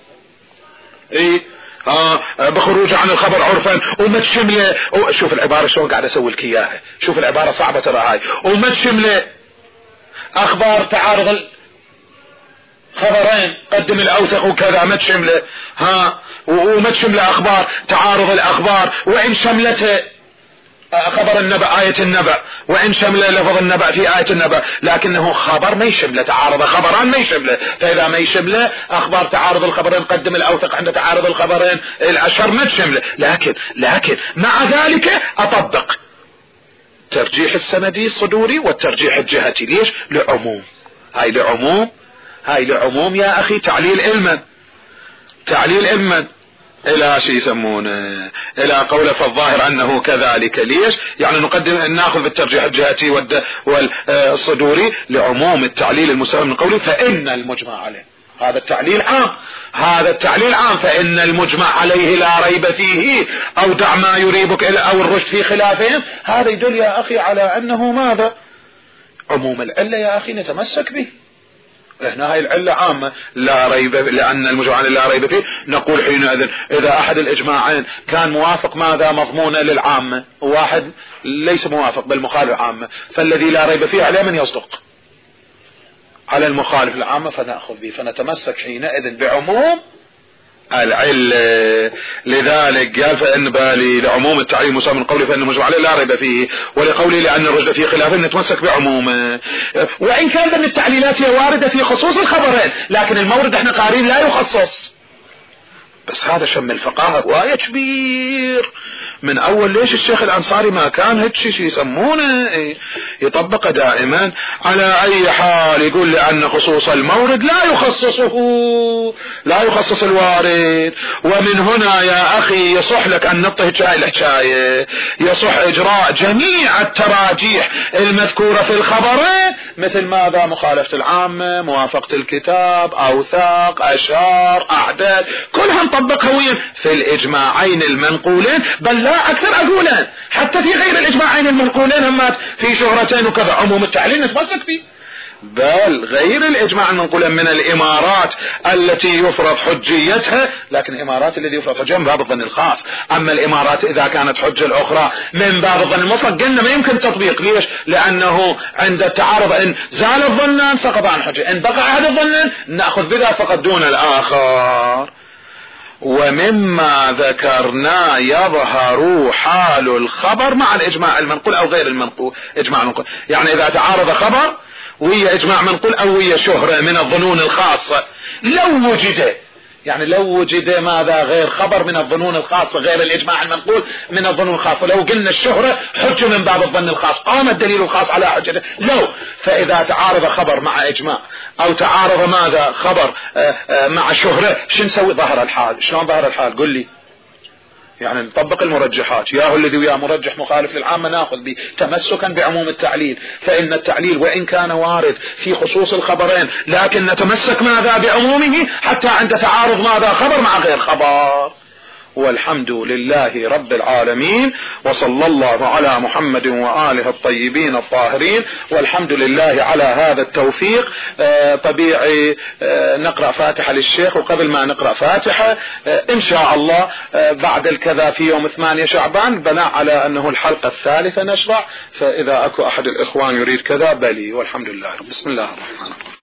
اي اه بخروج عن الخبر عرفا وما تشمله، شوف العبارة شلون قاعد اسوي لك اياها، شوف العبارة صعبة ترى هاي، وما تشمله اخبار تعارض خبرين قدم الاوثق وكذا، ما تشمله ها، وما تشمله اخبار تعارض الاخبار، وان شملته خبر النبأ آية النبأ، وان شمله لفظ النبأ في آية النبأ، لكنه خبر ما يشمله، تعارض خبران ما يشمله، فاذا ما يشمله اخبار تعارض الخبرين قدم الاوثق عند تعارض الخبرين الاشهر ما تشمله، لكن لكن مع ذلك اطبق ترجيح السندي الصدوري والترجيح الجهتي. ليش؟ لعموم، هاي لعموم هاي لعموم يا اخي، تعليل علما تعليل علما الى شي يسمونه الى قوله فالظاهر انه كذلك. ليش؟ يعني نقدم ناخذ بالترجيح الجهتي والصدوري لعموم التعليل المسلم من قوله فان المجمع عليه، هذا التعليل عام، هذا التعليل عام، فان المجمع عليه لا ريب فيه، او دع ما يريبك او الرشد في خلافهم، هذا يدل يا اخي على انه ماذا عموم العلة يا اخي نتمسك به. هنا هاي العلة عامة لا ريب، لأن المجمع لا ريب فيه، نقول حينئذ إذا أحد الإجماعين كان موافق ماذا مضمونة للعامة، وواحد ليس موافق بالمخالف العامة، فالذي لا ريب فيه عليه من يصدق على المخالف العامة فنأخذ به، فنتمسك حينئذ بعموم العلة. لذلك قال فإن بالي لعموم التعليل مساوي من قولي فإن المجمع عليه لا ريب فيه، ولقولي لأن الرشد في خلافه نتمسك بعمومه، وإن كان من التعليلات هي واردة في خصوص الخبرين، لكن المورد احنا قارين لا يخصص. بس هذا شم الفقاهة هواية كبير من اول. ليش الشيخ الانصاري ما كان هيك شيء يسمونه يطبق دائما؟ على اي حال يقول لان خصوص المورد لا يخصصه، لا يخصص الوارد. ومن هنا يا اخي يصح لك ان نطه هاي الحكاية، يصح اجراء جميع التراجيح المذكورة في الخبرين، مثل ماذا مخالفة العامة، موافقة الكتاب، اوثاق، اشار، اعداد، كلها نطبقها وين؟ في الاجماعين المنقولين، بل لا اكثر اقولان حتى في غير الاجماعين المنقولين همات في شهرتين وكذا، عموم التعليل نتمسك فيه. بل غير الاجماع المنقولين من الامارات التي يفرض حجيتها، لكن الامارات الذي يفرض حجيتها من باب الظن الخاص، اما الامارات اذا كانت حجة الاخرى من باب الظن المطلق قلنا ما يمكن تطبيق. ليش؟ لانه عند التعارض ان زال الظنان سقط عن حجة، ان بقى احد الظنين ناخذ بذا فقط دون الاخر. ومما ذكرنا يظهر حال الخبر مع الاجماع المنقول او غير المنقول. اجماع منقول يعني اذا تعارض خبر ويا اجماع منقول او ويا شهرة من الظنون الخاصة، لو وجد يعني لو وجد ماذا غير خبر من الظنون الخاصة غير الاجماع المنقول من الظنون الخاصة، لو قلنا الشهرة حجة من باب الظن الخاص، قام الدليل الخاص على حجته. لو فاذا تعارض خبر مع اجماع او تعارض ماذا خبر آآ آآ مع شهرة، شو نسوي؟ ظهر الحال. شلون ظهر الحال؟ قل لي. يعني نطبق المرجحات، ياهو الذي وياه مرجح مخالف للعامة ناخذ به تمسكا بعموم التعليل، فإن التعليل وإن كان وارد في خصوص الخبرين لكن نتمسك ماذا بعمومه حتى عند تعارض ماذا خبر مع غير خبر. والحمد لله رب العالمين، وصلى الله على محمد وآله الطيبين الطاهرين، والحمد لله على هذا التوفيق. آه طبيعي آه نقرأ فاتحة للشيخ، وقبل ما نقرأ فاتحة آه إن شاء الله آه بعد الكذا في يوم ثمانية شعبان بناء على أنه الحلقة الثالثة نشرع، فإذا أكو أحد الإخوان يريد كذا بلي، والحمد لله. بسم الله الرحمن الرحيم.